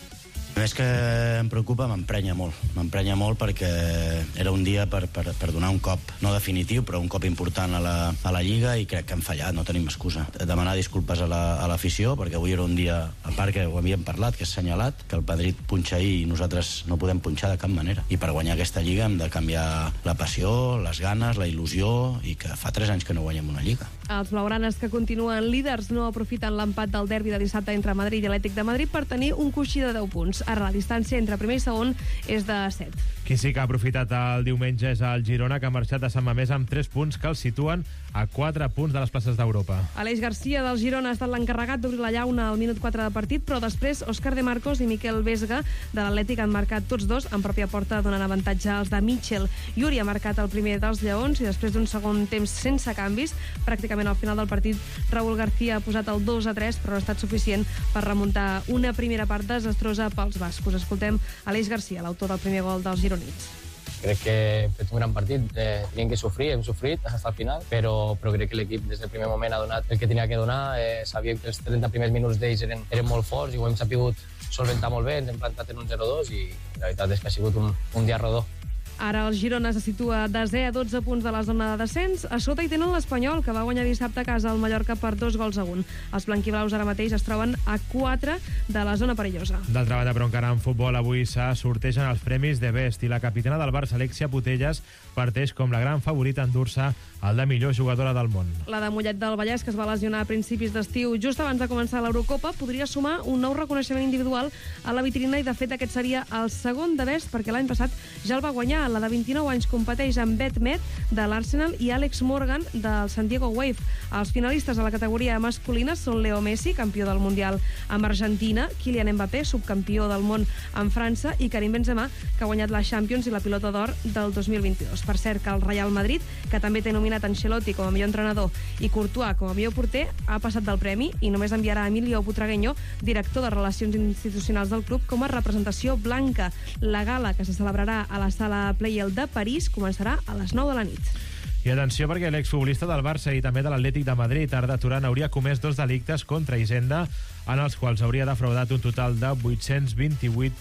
Més que em preocupa, m'emprenya molt. M'emprenya molt perquè era un dia per, per, per donar un cop, no definitiu, però un cop important a la, a la Lliga, i crec que hem fallat, no tenim excusa. Demanar disculpes a l'afició, la, perquè avui era un dia, a part que ho havíem parlat, que és senyalat, que el Madrid punxa ahir i nosaltres no podem punxar de cap manera. I per guanyar aquesta Lliga hem de canviar la passió, les ganes, la il·lusió, i que fa tres anys que no guanyem una Lliga. Els blaugranes, que continuen líders, no aprofiten l'empat del derbi de dissabte entre Madrid i Atlètic de Madrid per tenir un coixí de deu punts. Ara la distància entre primer i segon és de set. Qui sí que ha aprofitat el diumenge és el Girona, que ha marxat de Sant Mamés amb tres punts que el situen a quatre punts de les places d'Europa. Aleix Garcia del Girona ha estat l'encarregat d'obrir la llauna al minut quatre de partit, però després Òscar de Marcos i Miquel Vesga de l'Atlètic han marcat tots dos en pròpia porta, donant avantatge als de Mitchell. Yuri ha marcat el primer dels Lleons i després d'un segon temps sense canvis, pràcticament al final del partit, Raúl García ha posat el dos a tres, però no ha estat suficient per remuntar una primera part desastrosa pels bascos. Escoltem Aleix Garcia, l'autor del primer gol dels gironins. Crec que hem fet un gran partit, eh, teníem que sofrir, hem sofrit fins al final, però, però crec que l'equip des del primer moment ha donat el que tenia que donar. Eh, sabíem que els trenta primers minuts d'ells eren, eren molt forts i ho hem sabut solventar molt bé, ens hem plantat en un zero dos i la veritat és que ha sigut un, un dia rodó. Ara el Girona se situa desè a dotze punts de la zona de descens. A sota hi tenen l'Espanyol, que va guanyar dissabte a casa al Mallorca per dos gols a un. Els blanquiblaus ara mateix es troben a quatre de la zona perillosa. D'altra banda, però encara en futbol, avui se sortegen els premis de Best i la capitana del Barça, Alexia Putellas, parteix com la gran favorita a endur-se el de millor jugadora del món. La de Mollet del Vallès, que es va lesionar a principis d'estiu just abans de començar l'Eurocopa, podria sumar un nou reconeixement individual a la vitrina i, de fet, aquest seria el segon de Best, perquè l'any passat ja el va guanyar. La de vint-i-nou anys competeix amb Beth Met de l'Arsenal i Alex Morgan del San Diego Wave. Els finalistes a la categoria masculina són Leo Messi, campió del Mundial amb Argentina, Kylian Mbappé, subcampió del món amb França, i Karim Benzema, que ha guanyat la Champions i la Pilota d'Or del dos mil vint-i-dos. Per cert, que el Real Madrid, que també té nominat Ancelotti com a millor entrenador i Courtois com a millor porter, ha passat del premi i només enviarà Emilio Butragueño, director de Relacions Institucionals del club, com a representació blanca. La gala, que se celebrarà a la sala Playel de París, començarà a les nou de la nit. I atenció, perquè l'exfutbolista del Barça i també de l'Atlètic de Madrid, Arda Turan, hauria comès dos delictes contra Hisenda, en els quals hauria defraudat un total de vuit-cents vint-i-vuit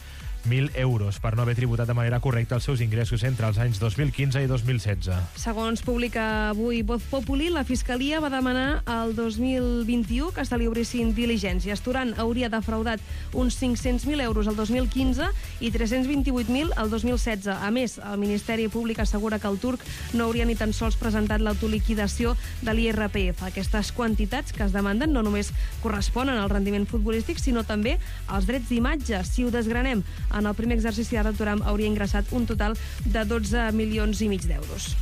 mil euros per no haver tributat de manera correcta els seus ingressos entre els anys dos mil quinze i dos mil setze. Segons publica avui Voz Populi, la Fiscalia va demanar el dos mil vint-i-u que se li obrissin diligències. Turan hauria defraudat uns cinc-cents mil euros el dos mil quinze i tres-cents vint-i-vuit mil el dos mil setze. A més, el Ministeri Públic assegura que el turc no hauria ni tan sols presentat l'autoliquidació de l'I R P F. Aquestes quantitats que es demanden no només corresponen al rendiment futbolístic, sinó també als drets d'imatge. Si ho desgranem, en el primer exercici d'Arda Turam hauria ingressat un total de dotze milions i mig d'euros.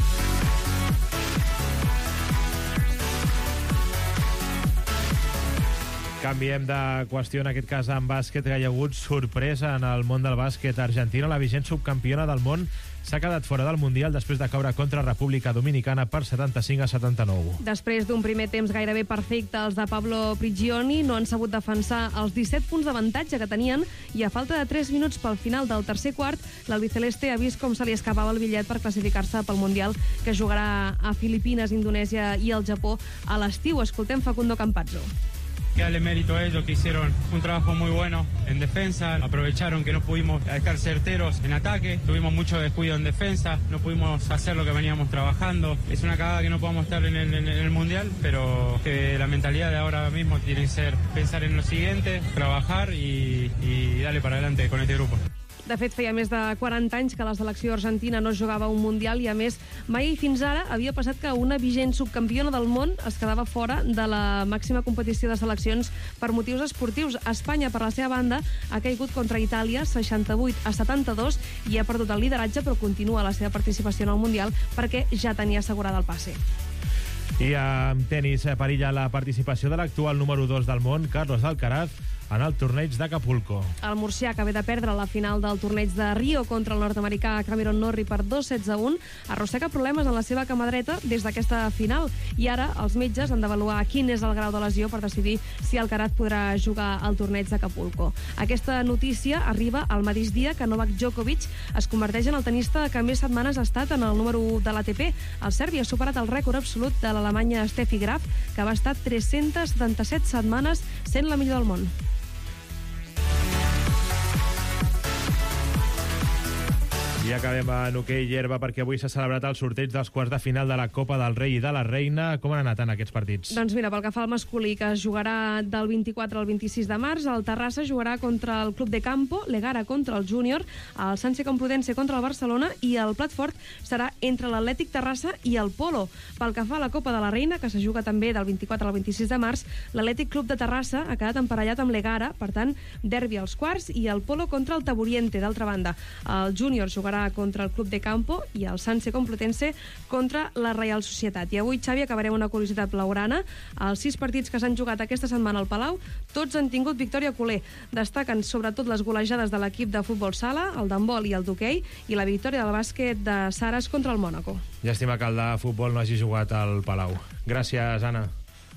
Canviem de qüestió, en aquest cas en bàsquet, que hi ha hagut sorpresa en el món del bàsquet argentina. La vigent subcampiona del món s'ha quedat fora del Mundial després de caure contra República Dominicana per setanta-cinc a setanta-nou. Després d'un primer temps gairebé perfecte, els de Pablo Prigioni no han sabut defensar els disset punts d'avantatge que tenien i a falta de tres minuts pel final del tercer quart, l'albiceleste ha vist com se li escapava el bitllet per classificar-se pel Mundial que jugarà a Filipines, Indonèsia i el Japó a l'estiu. Escoltem Facundo Campazzo. Que darle mérito a ellos, que hicieron un trabajo muy bueno en defensa, aprovecharon que no pudimos estar certeros en ataque, tuvimos mucho descuido en defensa, no pudimos hacer lo que veníamos trabajando. Es una cagada que no podamos estar en el, en el Mundial, pero que la mentalidad de ahora mismo tiene que ser pensar en lo siguiente, trabajar y, y darle para adelante con este grupo. De fet, feia més de quaranta anys que la selecció argentina no jugava un Mundial i, a més, mai fins ara havia passat que una vigent subcampiona del món es quedava fora de la màxima competició de seleccions per motius esportius. Espanya, per la seva banda, ha caigut contra Itàlia seixanta-vuit a setanta-dos i ha perdut el lideratge, però continua la seva participació en el Mundial perquè ja tenia assegurada el passe. I amb tenis perilla la participació de l'actual número dos del món, Carlos Alcaraz, en el torneig d'Acapulco. El murcià, que ve de perdre la final del torneig de Rio contra el nord-americà Cameron Norrie per dos sets a un, arrossega problemes en la seva cama dreta des d'aquesta final i ara els metges han d'avaluar quin és el grau de lesió per decidir si Alcaraz podrà jugar al torneig d'Acapulco. Aquesta notícia arriba al mateix dia que Novak Djokovic es converteix en el tenista que més setmanes ha estat en el número u de l'A T P. El serbi ha superat el rècord absolut de l'alemanya Steffi Graf, que va estar tres-centes setanta-set setmanes sent la millor del món. I acabem en hoquei herba perquè avui s'ha celebrat el sorteig dels quarts de final de la Copa del Rei i de la Reina. Com han anat en aquests partits? Doncs mira, pel que fa al masculí, que es jugarà del vint-i-quatre al vint-i-sis de març, el Terrassa jugarà contra el Club de Campo, l'Egara contra el Júnior, el Sanse Complutense contra el Barcelona i el plat fort serà entre l'Atlètic Terrassa i el Polo. Pel que fa a la Copa de la Reina, que se juga també del vint-i-quatre al vint-i-sis de març, l'Atlètic Club de Terrassa ha quedat emparellat amb l'Egara, per tant, derbi als quarts, i el Polo contra el Taburiente. D'altra banda, el Júnior jugarà contra el Club de Campo i el Sanse Complutense contra la Reial Societat. I avui, Xavi, acabarem una curiositat blaugrana. Els sis partits que s'han jugat aquesta setmana al Palau, tots han tingut victòria culer. Destaquen sobretot les golejades de l'equip de futbol sala, el d'handbol i el d'hoquei, i la victòria del bàsquet de Saras contra el Mònaco. Llàstima que el de futbol no hagi jugat al Palau. Gràcies, Anna.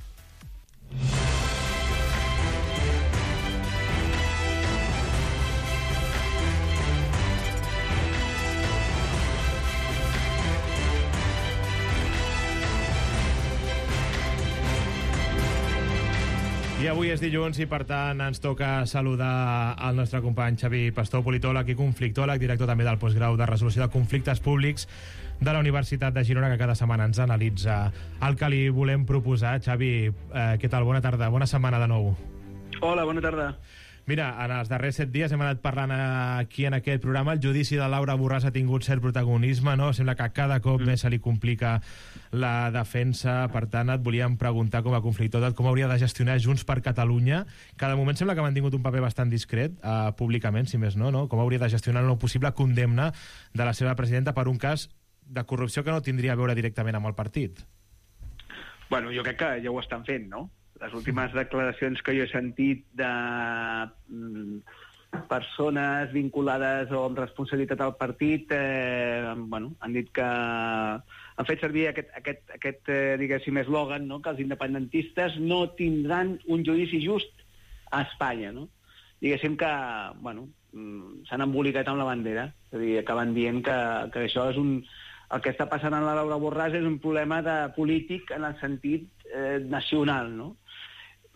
I avui és dilluns i, per tant, ens toca saludar el nostre company Xavi Pastor, politòleg i conflictòleg, director també del postgrau de resolució de conflictes públics de la Universitat de Girona, que cada setmana ens analitza el que li volem proposar. Xavi, eh, què tal? Bona tarda, bona setmana de nou. Hola, bona tarda. Mira, en els darrers set dies hem anat parlant aquí en aquest programa. El judici de Laura Borràs ha tingut cert protagonisme, no? Sembla que cada cop mm. més se li complica la defensa. Per tant, et volíem preguntar com a conflictòleg com hauria de gestionar Junts per Catalunya. Cada moment sembla que han tingut un paper bastant discret, eh, públicament, si més no, no? Com hauria de gestionar una possible condemna de la seva presidenta per un cas de corrupció que no tindria a veure directament amb el partit. Bueno, jo crec que ja ho estan fent, no? Les últimes declaracions que jo he sentit de mm, persones vinculades o amb responsabilitat al partit eh, bueno, han dit que han fet servir aquest, aquest, aquest eh, diguéssim, eslògan, no? Que els independentistes no tindran un judici just a Espanya, no? Diguéssim que, bueno, mm, s'han embolicat amb la bandera, és a dir, acaben dient que, que això és un... El que està passant a la Laura Borràs és un problema de polític en el sentit eh, nacional, no?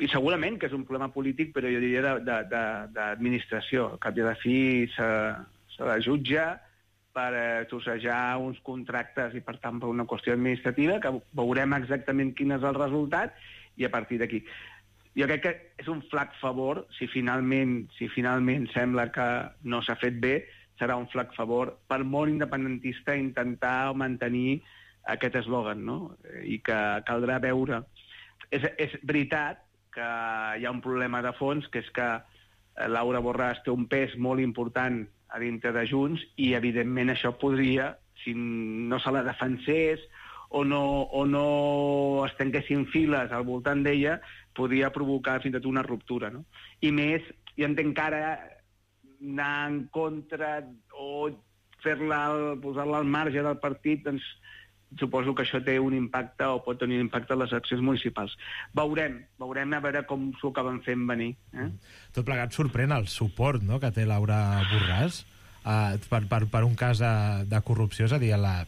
i segurament que és un problema polític, però jo diria d'administració. Al cap i a la fi se la jutja per eh, tossejar uns contractes i, per tant, per una qüestió administrativa, que veurem exactament quin és el resultat, i a partir d'aquí. Jo crec que és un flac favor, si finalment, si finalment sembla que no s'ha fet bé, serà un flac favor per molt independentista intentar mantenir aquest eslògan, no? I que caldrà veure. És, és veritat que hi ha un problema de fons, que és que Laura Borràs té un pes molt important a dintre de Junts i, evidentment, això podria, si no se la defensés o no, o no es tanquessin files al voltant d'ella, podria provocar fins i tot una ruptura, no? I més, jo entenc que ara anar en contra o fer-la, posar-la al marge del partit, doncs suposo que això té un impacte o pot tenir un impacte a les accions municipals. Veurem, veurem a veure com s'ho acaben fent venir. Eh? Tot plegat sorprèn el suport, no?, que té Laura Borràs uh, per, per, per un cas de, de corrupció, és a dir, la...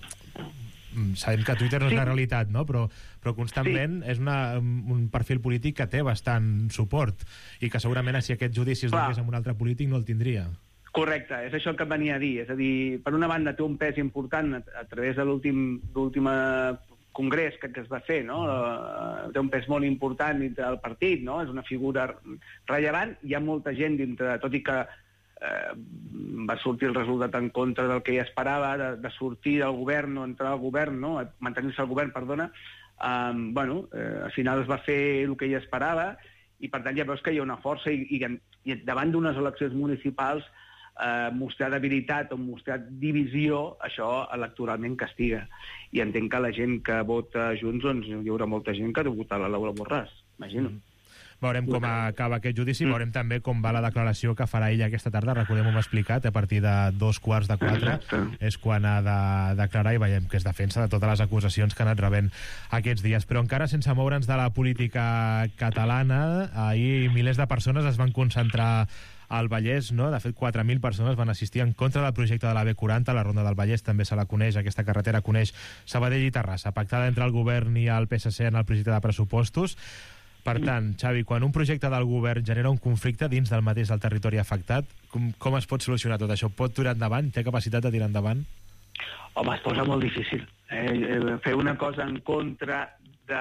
sabem que Twitter no és sí. la realitat, no? però, però constantment sí. és una, un perfil polític que té bastant suport i que segurament si aquest judici es donés amb un altre polític no el tindria. Correcte, és això el que venia a dir. És a dir, per una banda té un pes important a, a través de l'últim congrés que, que es va fer, no? Uh, té un pes molt important dintre del partit, no? És una figura rellevant. Hi ha molta gent dintre, tot i que uh, va sortir el resultat en contra del que ella esperava, de, de sortir del govern o entrar al govern, no? Mantenir-se al govern, perdona. Um, bueno, uh, al final es va fer el que ella esperava i, per tant, ja veus que hi ha una força i, i, i davant d'unes eleccions municipals Eh, mostrar debilitat o mostrar divisió, això electoralment castiga. I entenc que la gent que vota Junts, doncs hi haurà molta gent que ha de votar la Laura Borràs, imagino. Mm. Veurem com acaba aquest judici, mm. veurem també com va la declaració que farà ella aquesta tarda. Recordem, ho hem explicat, a partir de dos quarts de quatre Exacte. és quan ha de declarar i veiem que es defensa de totes les acusacions que ha anat rebent aquests dies. Però encara sense moure'ns de la política catalana, ahir milers de persones es van concentrar al Vallès, no? De fet, quatre mil persones van assistir en contra del projecte de la B quaranta, la Ronda del Vallès també se la coneix, aquesta carretera coneix Sabadell i Terrassa, pactada entre el govern i el P S C en el projecte de pressupostos. Per tant, Xavi, quan un projecte del govern genera un conflicte dins del mateix del territori afectat, com, com es pot solucionar tot això? Pot tirar endavant? Té capacitat de tirar endavant? Home, es posa molt difícil. Eh? Fer una cosa en contra de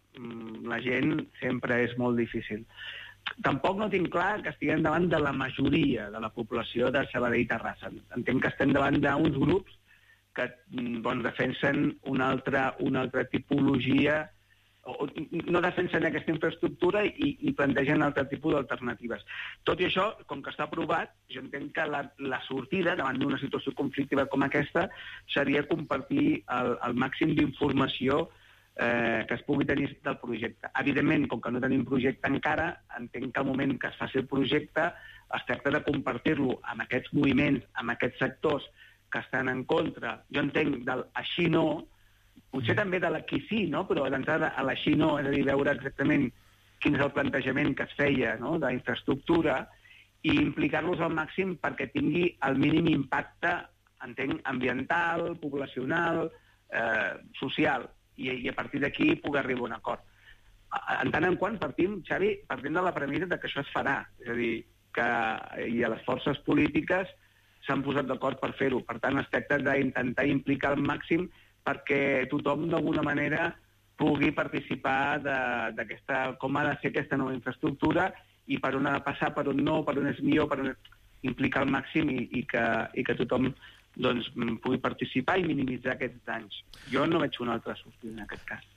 la gent sempre és molt difícil. Tampoc no tinc clar que estiguem davant de la majoria de la població de Sabadell i Terrassa. Entenc que estem davant d'uns grups que doncs, defensen una altra, una altra tipologia, o no defensen aquesta infraestructura i, i plantegen altre tipus d'alternatives. Tot i això, com que està aprovat, jo entenc que la, la sortida davant d'una situació conflictiva com aquesta seria compartir el, el màxim d'informació Eh, que es pugui tenir del projecte. Evidentment, com que no tenim projecte encara, entenc que al moment que es faci el projecte es tracta de compartir-lo amb aquests moviments, amb aquests sectors que estan en contra. Jo entenc del així no, potser també de l'aquí sí, no? Però d'entrada a l'així no, és a dir, veure exactament quin és el plantejament que es feia, no? D'infraestructura i implicar-los al màxim perquè tingui el mínim impacte, entenc, ambiental, poblacional, eh, social. I a partir d'aquí pugui arribar a un acord. En tant en quant partim, Xavi, partim de la premissa que això es farà. És a dir, que i a les forces polítiques s'han posat d'acord per fer-ho. Per tant, es tracta d'intentar implicar al màxim perquè tothom, d'alguna manera, pugui participar d'aquesta, com ha de ser aquesta nova infraestructura i per on ha de passar, per on no, per on és millor, per on implicar al màxim i, i, que, i que tothom doncs pugui participar i minimitzar aquests danys. Jo no veig una altra sortida en aquest cas.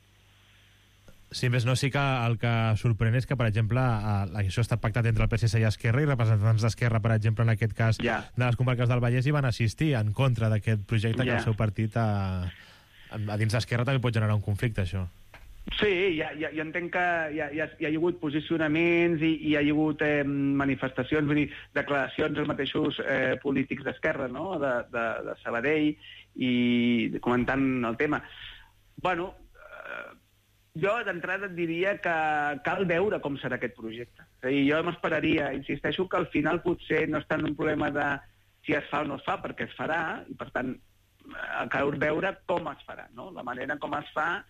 Sí, més no, sí que el que sorprèn és que, per exemple, això està pactat entre el P S C i Esquerra i representants d'Esquerra, per exemple, en aquest cas ja. de les comarques del Vallès, hi van assistir en contra d'aquest projecte ja. que el seu partit a, a dins d'Esquerra també pot generar un conflicte, això. Sí, ja, ja, ja entenc que hi ha, hi ha, hi ha hagut posicionaments i, i hi ha hagut eh, manifestacions, vull dir, declaracions dels mateixos eh, polítics d'Esquerra, no?, de, de, de Sabadell, i comentant el tema. Bueno, eh, jo d'entrada et diria que cal veure com serà aquest projecte. És a dir, jo m'esperaria, insisteixo que al final potser no és tant un problema de si es fa o no es fa, perquè es farà, i per tant cal veure com es farà, no?, la manera com es fa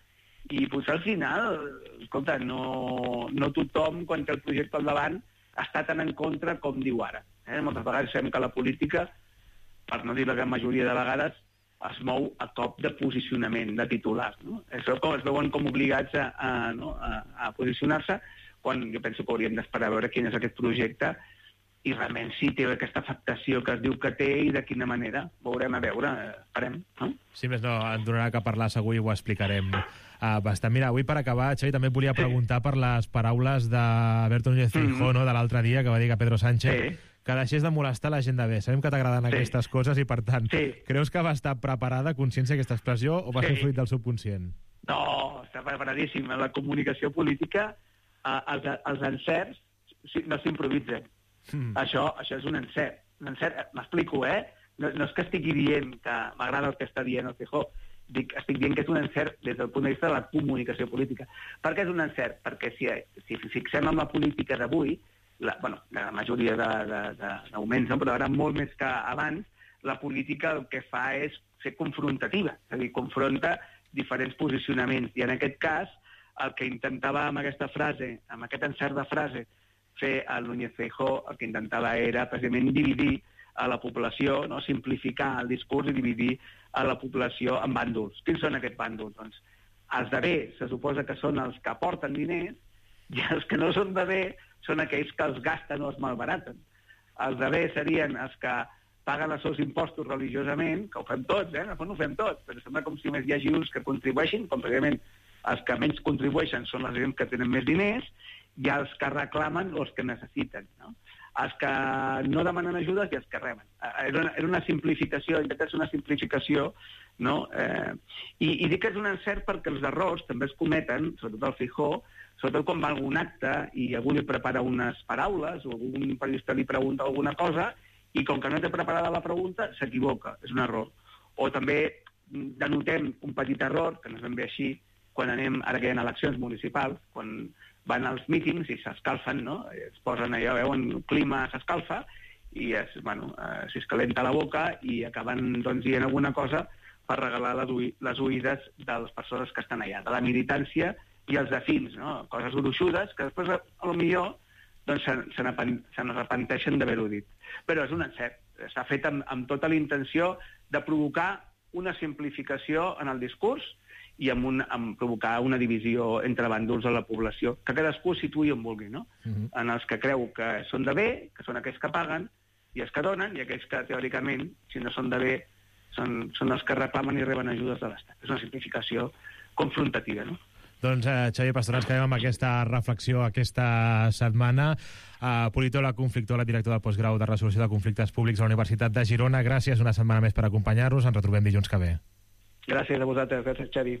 I potser al final, escolta, no, no tothom, quan té el projecte al davant, està tan en contra com diu ara. Eh? Moltes vegades sabem que la política, per no dir la gran majoria de vegades, es mou a cop de posicionament, de titulars. No? Es, com, es veuen com obligats a, a, no? a, a posicionar-se, quan jo penso que hauríem d'esperar a veure quin és aquest projecte i realment si té aquesta afectació que es diu que té i de quina manera. Veurem a veure, esperem. No? Si més no, en donarà que parlar segur i ho explicarem uh, bastant. Mira, avui per acabar, Xavi, també et volia preguntar sí. per les paraules d'Alberto Núñez Feijóo, mm-hmm. no?, de l'altre dia, que va dir que Pedro Sánchez sí. que deixés de molestar la gent de bé. Sabem que t'agraden sí. aquestes coses i, per tant, sí. creus que va estar preparada, consciència d'aquesta expressió, o va sí. ser fruit del subconscient? No, està preparadíssim. En la comunicació política, eh, els, els encerts no s'improvisen. Mm. Això, això és un encert. Un encert, m'explico, eh? No, no és que estigui dient que m'agrada el que està dient el Feijóo, dic, estic dient que és un encert des del punt de vista de la comunicació política. Per què és un encert? Perquè si, si fixem en la política d'avui, la, bueno, la majoria d'augments, no? Però ara molt més que abans, la política el que fa és ser confrontativa, és a dir, confronta diferents posicionaments. I en aquest cas, el que intentava amb aquesta frase, amb aquest encert de frase, fer el Núñez Feijóo, el que intentava era precisament dividir a la població, no? Simplificar el discurs i dividir a la població en bàndols. Quins són aquests bàndols? Doncs els de bé se suposa que són els que aporten diners i els que no són de bé són aquells que els gasten o els malbaraten. Els de bé serien els que paguen els seus impostos religiosament, que ho fem tots, eh? No ho fem tots, però sembla com si més hi hagi uns que contribueixin, com precisament els que menys contribueixen són les gent que tenen més diners, i els que reclamen o els que necessiten, no? Els que no demanen ajudes i els que reben. Era una, era una simplificació, intentar ser una simplificació, no? Eh, i, I dic que és un encert perquè els errors també es cometen, sobretot el Feijóo, sobretot quan va a algun acte i algú li prepara unes paraules o algun periodista li pregunta alguna cosa i com que no té preparada la pregunta, s'equivoca, és un error. O també denotem un petit error, que no és ben bé així, quan anem, ara que hi ha eleccions municipals, quan van als mítings i s'escalfen, no? Es posen allà, veuen, el clima s'escalfa i es, bueno, eh, s'escalenta la boca i acaben doncs, dient alguna cosa per regalar les, les oïdes de les persones que estan allà, de la militància i els afins, no? Coses gruixudes que després, a, a lo millor, doncs, se, se n'arrepenteixen d'haver-ho dit. Però és un encert. S'ha fet amb, amb tota la intenció de provocar una simplificació en el discurs i amb, un, amb provocar una divisió entre bàndols de la població, que cadascú situï on vulgui, no? Uh-huh. En els que creu que són de bé, que són aquells que paguen i els que donen, i aquells que, teòricament, si no són de bé, són, són els que reclamen i reben ajudes de l'Estat. És una simplificació confrontativa, no? Doncs, eh, Xavier Pastor, ens quedem amb aquesta reflexió aquesta setmana. Uh, politòleg, conflictòleg, director del postgrau de resolució de conflictes públics a la Universitat de Girona. Gràcies una setmana més per acompanyar-nos. Ens retrobem dilluns que ve. Gràcies a vosaltres. Gràcies, Xavi.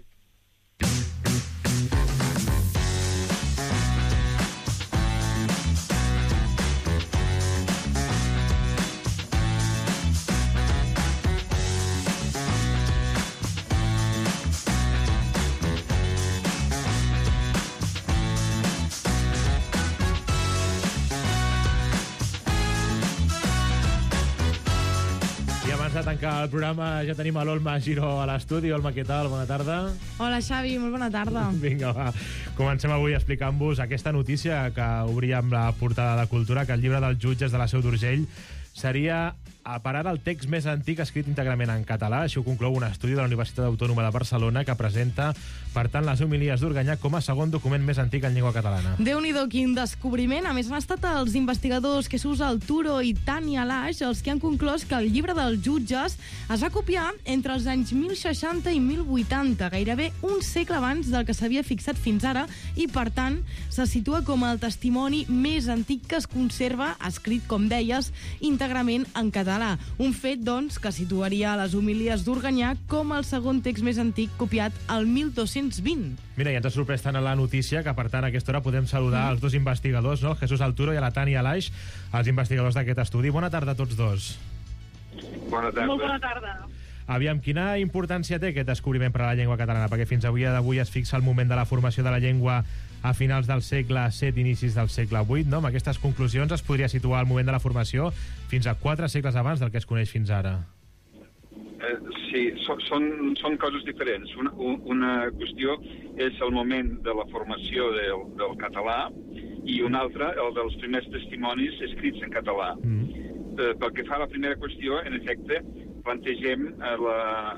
De tancar el programa ja tenim a l'Olma Giró a l'estudi. Olma, què tal? Bona tarda. Hola, Xavi, molt bona tarda. Vinga, va. Comencem avui explicant-vos aquesta notícia que obríem la portada de Cultura, que el llibre dels jutges de la Seu d'Urgell seria a parar el text més antic escrit íntegrament en català. Això ho conclou un estudi de la Universitat Autònoma de Barcelona que presenta, per tant, les homilies d'Organyà com a segon document més antic en llengua catalana. Déu-n'hi-do, quin descobriment. A més, han estat els investigadors Jesús Alturo i Tania Laix els que han conclòs que el llibre dels jutges es va copiar entre els anys mil seixanta i mil vuitanta, gairebé un segle abans del que s'havia fixat fins ara, i, per tant, se situa com el testimoni més antic que es conserva, escrit, com deies, íntegrament en català. Un fet, doncs, que situaria les homilies d'Organyà com el segon text més antic copiat al mil dos-cents vint. Mira, i ens ha sorprès tant la notícia que, per tant, a aquesta hora podem saludar mm. els dos investigadors, no? Jesús Alturo i a la Tania Laix, els investigadors d'aquest estudi. Bona tarda a tots dos. Bona tarda. Molt bona tarda. Aviam, quina importància té aquest descobriment per a la llengua catalana? Perquè fins avui d'avui es fixa el moment de la formació de la llengua a finals del segle set, inicis del segle vuit, no? Amb aquestes conclusions es podria situar el moment de la formació fins a quatre segles abans del que es coneix fins ara. Eh, sí, so, són, són coses diferents. Una, una qüestió és el moment de la formació del, del català i una altra, el dels primers testimonis escrits en català. Mm. Eh, pel que fa a la primera qüestió, en efecte, plantegem eh, la,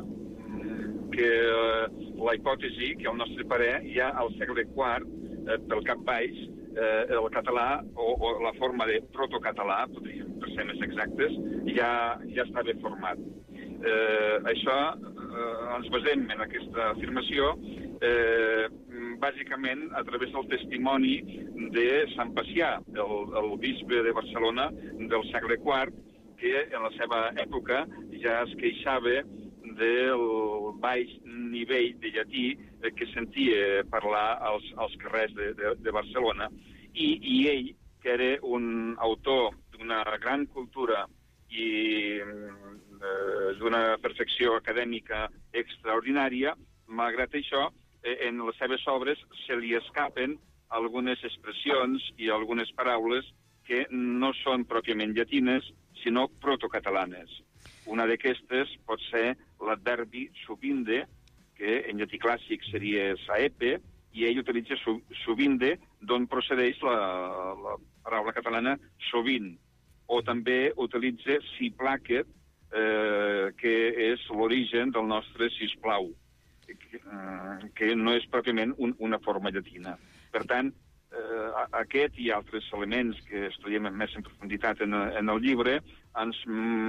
que eh, la hipòtesi que, al nostre parer, ja al segle quart, eh, pel cap baix, eh, el català, o, o la forma de protocatalà, podríem, per ser més exactes, ja, ja estava format. Eh, això, eh, ens basem en aquesta afirmació, eh, bàsicament a través del testimoni de Sant Pacià, el, el bisbe de Barcelona del segle quart, que en la seva època ja es queixava del baix nivell de llatí que sentia parlar als, als carrers de, de, de Barcelona. I, I ell, que era un autor d'una gran cultura i eh, d'una perfecció acadèmica extraordinària, malgrat això, eh, en les seves obres se li escapen algunes expressions i algunes paraules que no són pròpiament llatines, sinó protocatalanes. Una d'aquestes pot ser l'adverbi subinde, que en llatí clàssic seria saepe, i ell utilitza su, subinde, d'on procedeix la, la paraula catalana sovint. O també utilitza si plaquet, eh, que és l'origen del nostre sisplau, que, eh, que no és pròpiament un, una forma llatina. Per tant, eh, aquest i altres elements que estudiem més en profunditat en, en el llibre ens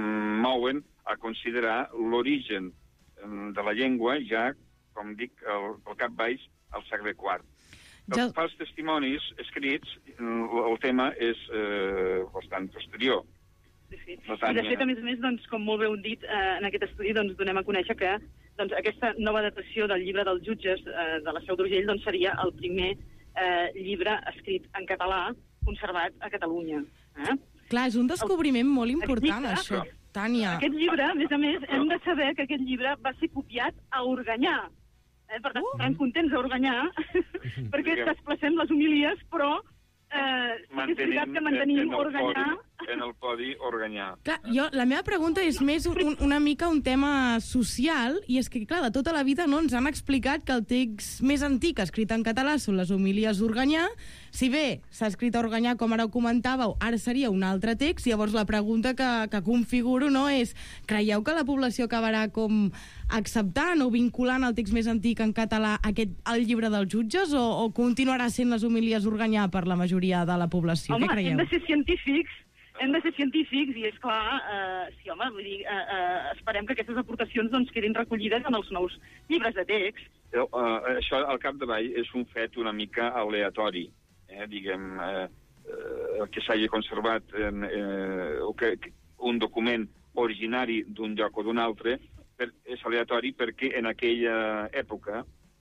mouen a considerar l'origen de la llengua ja, com dic, al, al cap baix, al segle quart. Ja... Pels testimonis escrits, el tema és eh, bastant posterior. Sí, sí. I de fet, a més a més, doncs, com molt bé heu dit, eh, en aquest estudi doncs, donem a conèixer que doncs, aquesta nova datació del llibre dels jutges eh, de la Seu d'Urgell doncs, seria el primer eh, llibre escrit en català conservat a Catalunya. Eh? Clar, és un descobriment molt important, llibre, això, Tània. Aquest llibre, a més a més, hem de saber que aquest llibre va ser copiat a Organyà. Eh? Per tant, uh. estarem contents a Organyà, perquè desplacem les homilies, però eh, és veritat que mantenim en, en Organyà... Podi, en el podi Organyà. Clar, jo, la meva pregunta és més un, una mica un tema social, i és que, clar, de tota la vida no ens han explicat que el text més antic escrit en català són les homilies d'Organyà. Si bé s'ha escrit a Organyà, com ara ho comentàveu, ara seria un altre text, llavors la pregunta que, que configuro no és, creieu que la població acabarà com acceptant o vinculant el text més antic en català aquest, al llibre dels jutges, o, o continuarà sent les homilies d'Organyà per la majoria de la població? Home, què creieu? Hem de ser científics, hem de ser científics i, és clar, eh, sí, home, vull dir, eh, eh, esperem que aquestes aportacions doncs, quedin recollides en els nous llibres de text. Uh, uh, això, al capdavall, és un fet una mica aleatori. Eh, diguem, eh, eh, que s'hagi conservat en, eh, o que, un document originari d'un lloc o d'un altre per, és aleatori perquè en aquella època,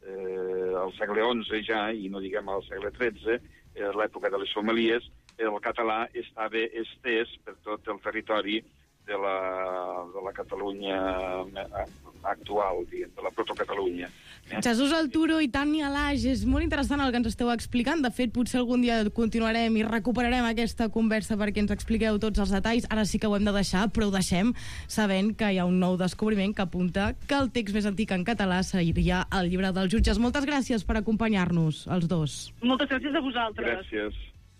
eh, al segle onze ja, i no diguem al segle tretze, eh, l'època de les homilies, el català estava estès per tot el territori de la, de la Catalunya actual, diguem, de la protoCatalunya. Eh? Jesús Alturo i Tània Laix, és molt interessant el que ens esteu explicant. De fet, potser algun dia continuarem i recuperarem aquesta conversa perquè ens expliqueu tots els detalls. Ara sí que ho hem de deixar, però ho deixem sabent que hi ha un nou descobriment que apunta que el text més antic en català seria el llibre dels jutges. Moltes gràcies per acompanyar-nos, els dos. Moltes gràcies a vosaltres. Gràcies.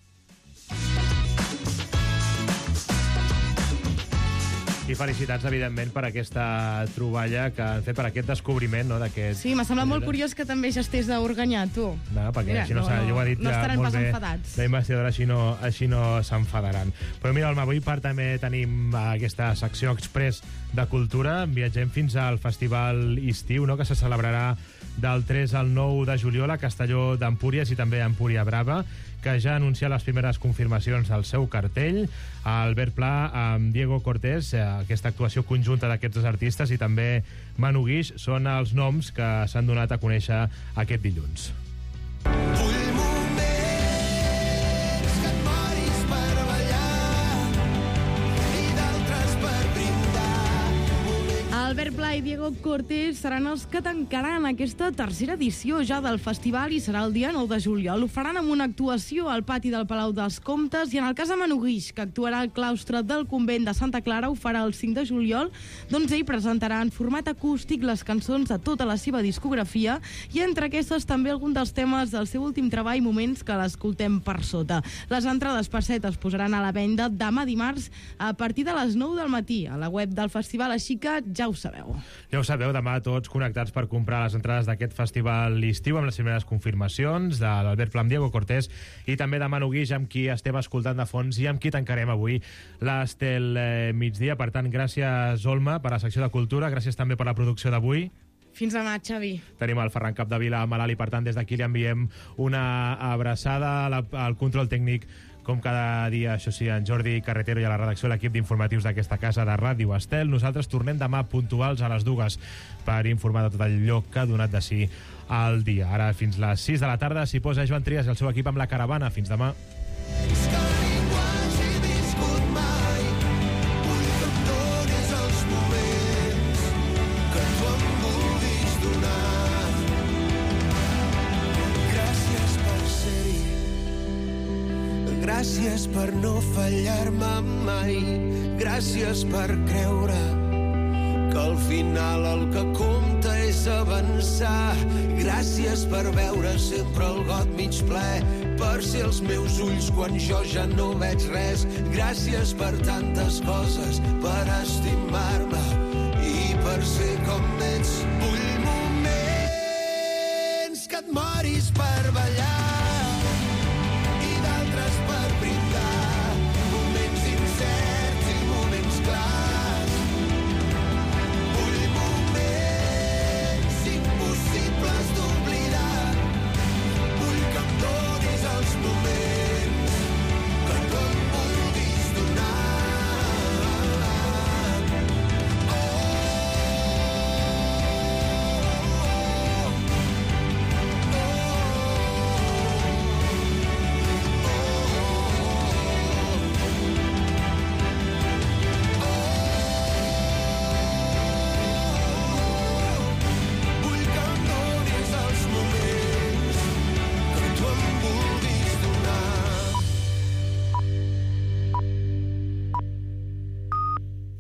I felicitats, evidentment, per aquesta troballa que han fet, per aquest descobriment, no, d'aquest... Sí, m'ha semblat molt curiós que també ja estés a Organyà, tu. No, perquè mira, així no, no, ja ho ha dit no ja estaran molt pas bé enfadats. La investigadora, així no, així no s'enfadaran. Però mira, Alma, avui per també tenim aquesta secció express de cultura. Viatgem fins al Festival Estiu, no?, que se celebrarà del tres al nou de juliol a Castelló d'Empúries i també a Empúria Brava, que ja anuncia les primeres confirmacions del seu cartell. Albert Pla amb Diego Cortés, aquesta actuació conjunta d'aquests dos artistes, i també Manu Guix són els noms que s'han donat a conèixer aquest dilluns. Albert Pla i Diego Cortés seran els que tancaran aquesta tercera edició ja del festival i serà el dia nou de juliol. Ho faran amb una actuació al pati del Palau dels Comtes i en el cas de Manu Guix, que actuarà al claustre del convent de Santa Clara, ho farà el cinc de juliol, doncs ell presentarà en format acústic les cançons de tota la seva discografia i entre aquestes també algun dels temes del seu últim treball, Moments, que l'escoltem per sota. Les entrades per set es posaran a la venda demà dimarts a partir de les nou del matí a la web del festival, així que ja ho sabeu. Ja ho sabeu, demà tots connectats per comprar les entrades d'aquest festival estiu amb les primeres confirmacions de l'Albert Pla amb Diego Cortés i també de Manu Guix, amb qui estem escoltant de fons i amb qui tancarem avui l'Estel eh, migdia. Per tant, gràcies, Olma, per la secció de Cultura, gràcies també per la producció d'avui. Fins demà, Xavi. Tenim el Ferran Capdevila malalt i, per tant, des d'aquí li enviem una abraçada al control tècnic, com cada dia, això sí, en Jordi Carretero i a la redacció, l'equip d'informatius d'aquesta casa de Ràdio Estel. Nosaltres tornem demà puntuals a les dues per informar de tot allò que ha donat de si al dia. Ara, fins les sis de la tarda, s'hi posa Joan Trias i el seu equip amb la caravana. Fins demà. Gràcies per no fallar-me mai, gràcies per creure que al final el que compta és avançar. Gràcies per veure sempre el got mig ple, per ser els meus ulls quan jo ja no veig res. Gràcies per tantes coses, per estimar-me i per ser com ets. Vull moments que et moris per ballar.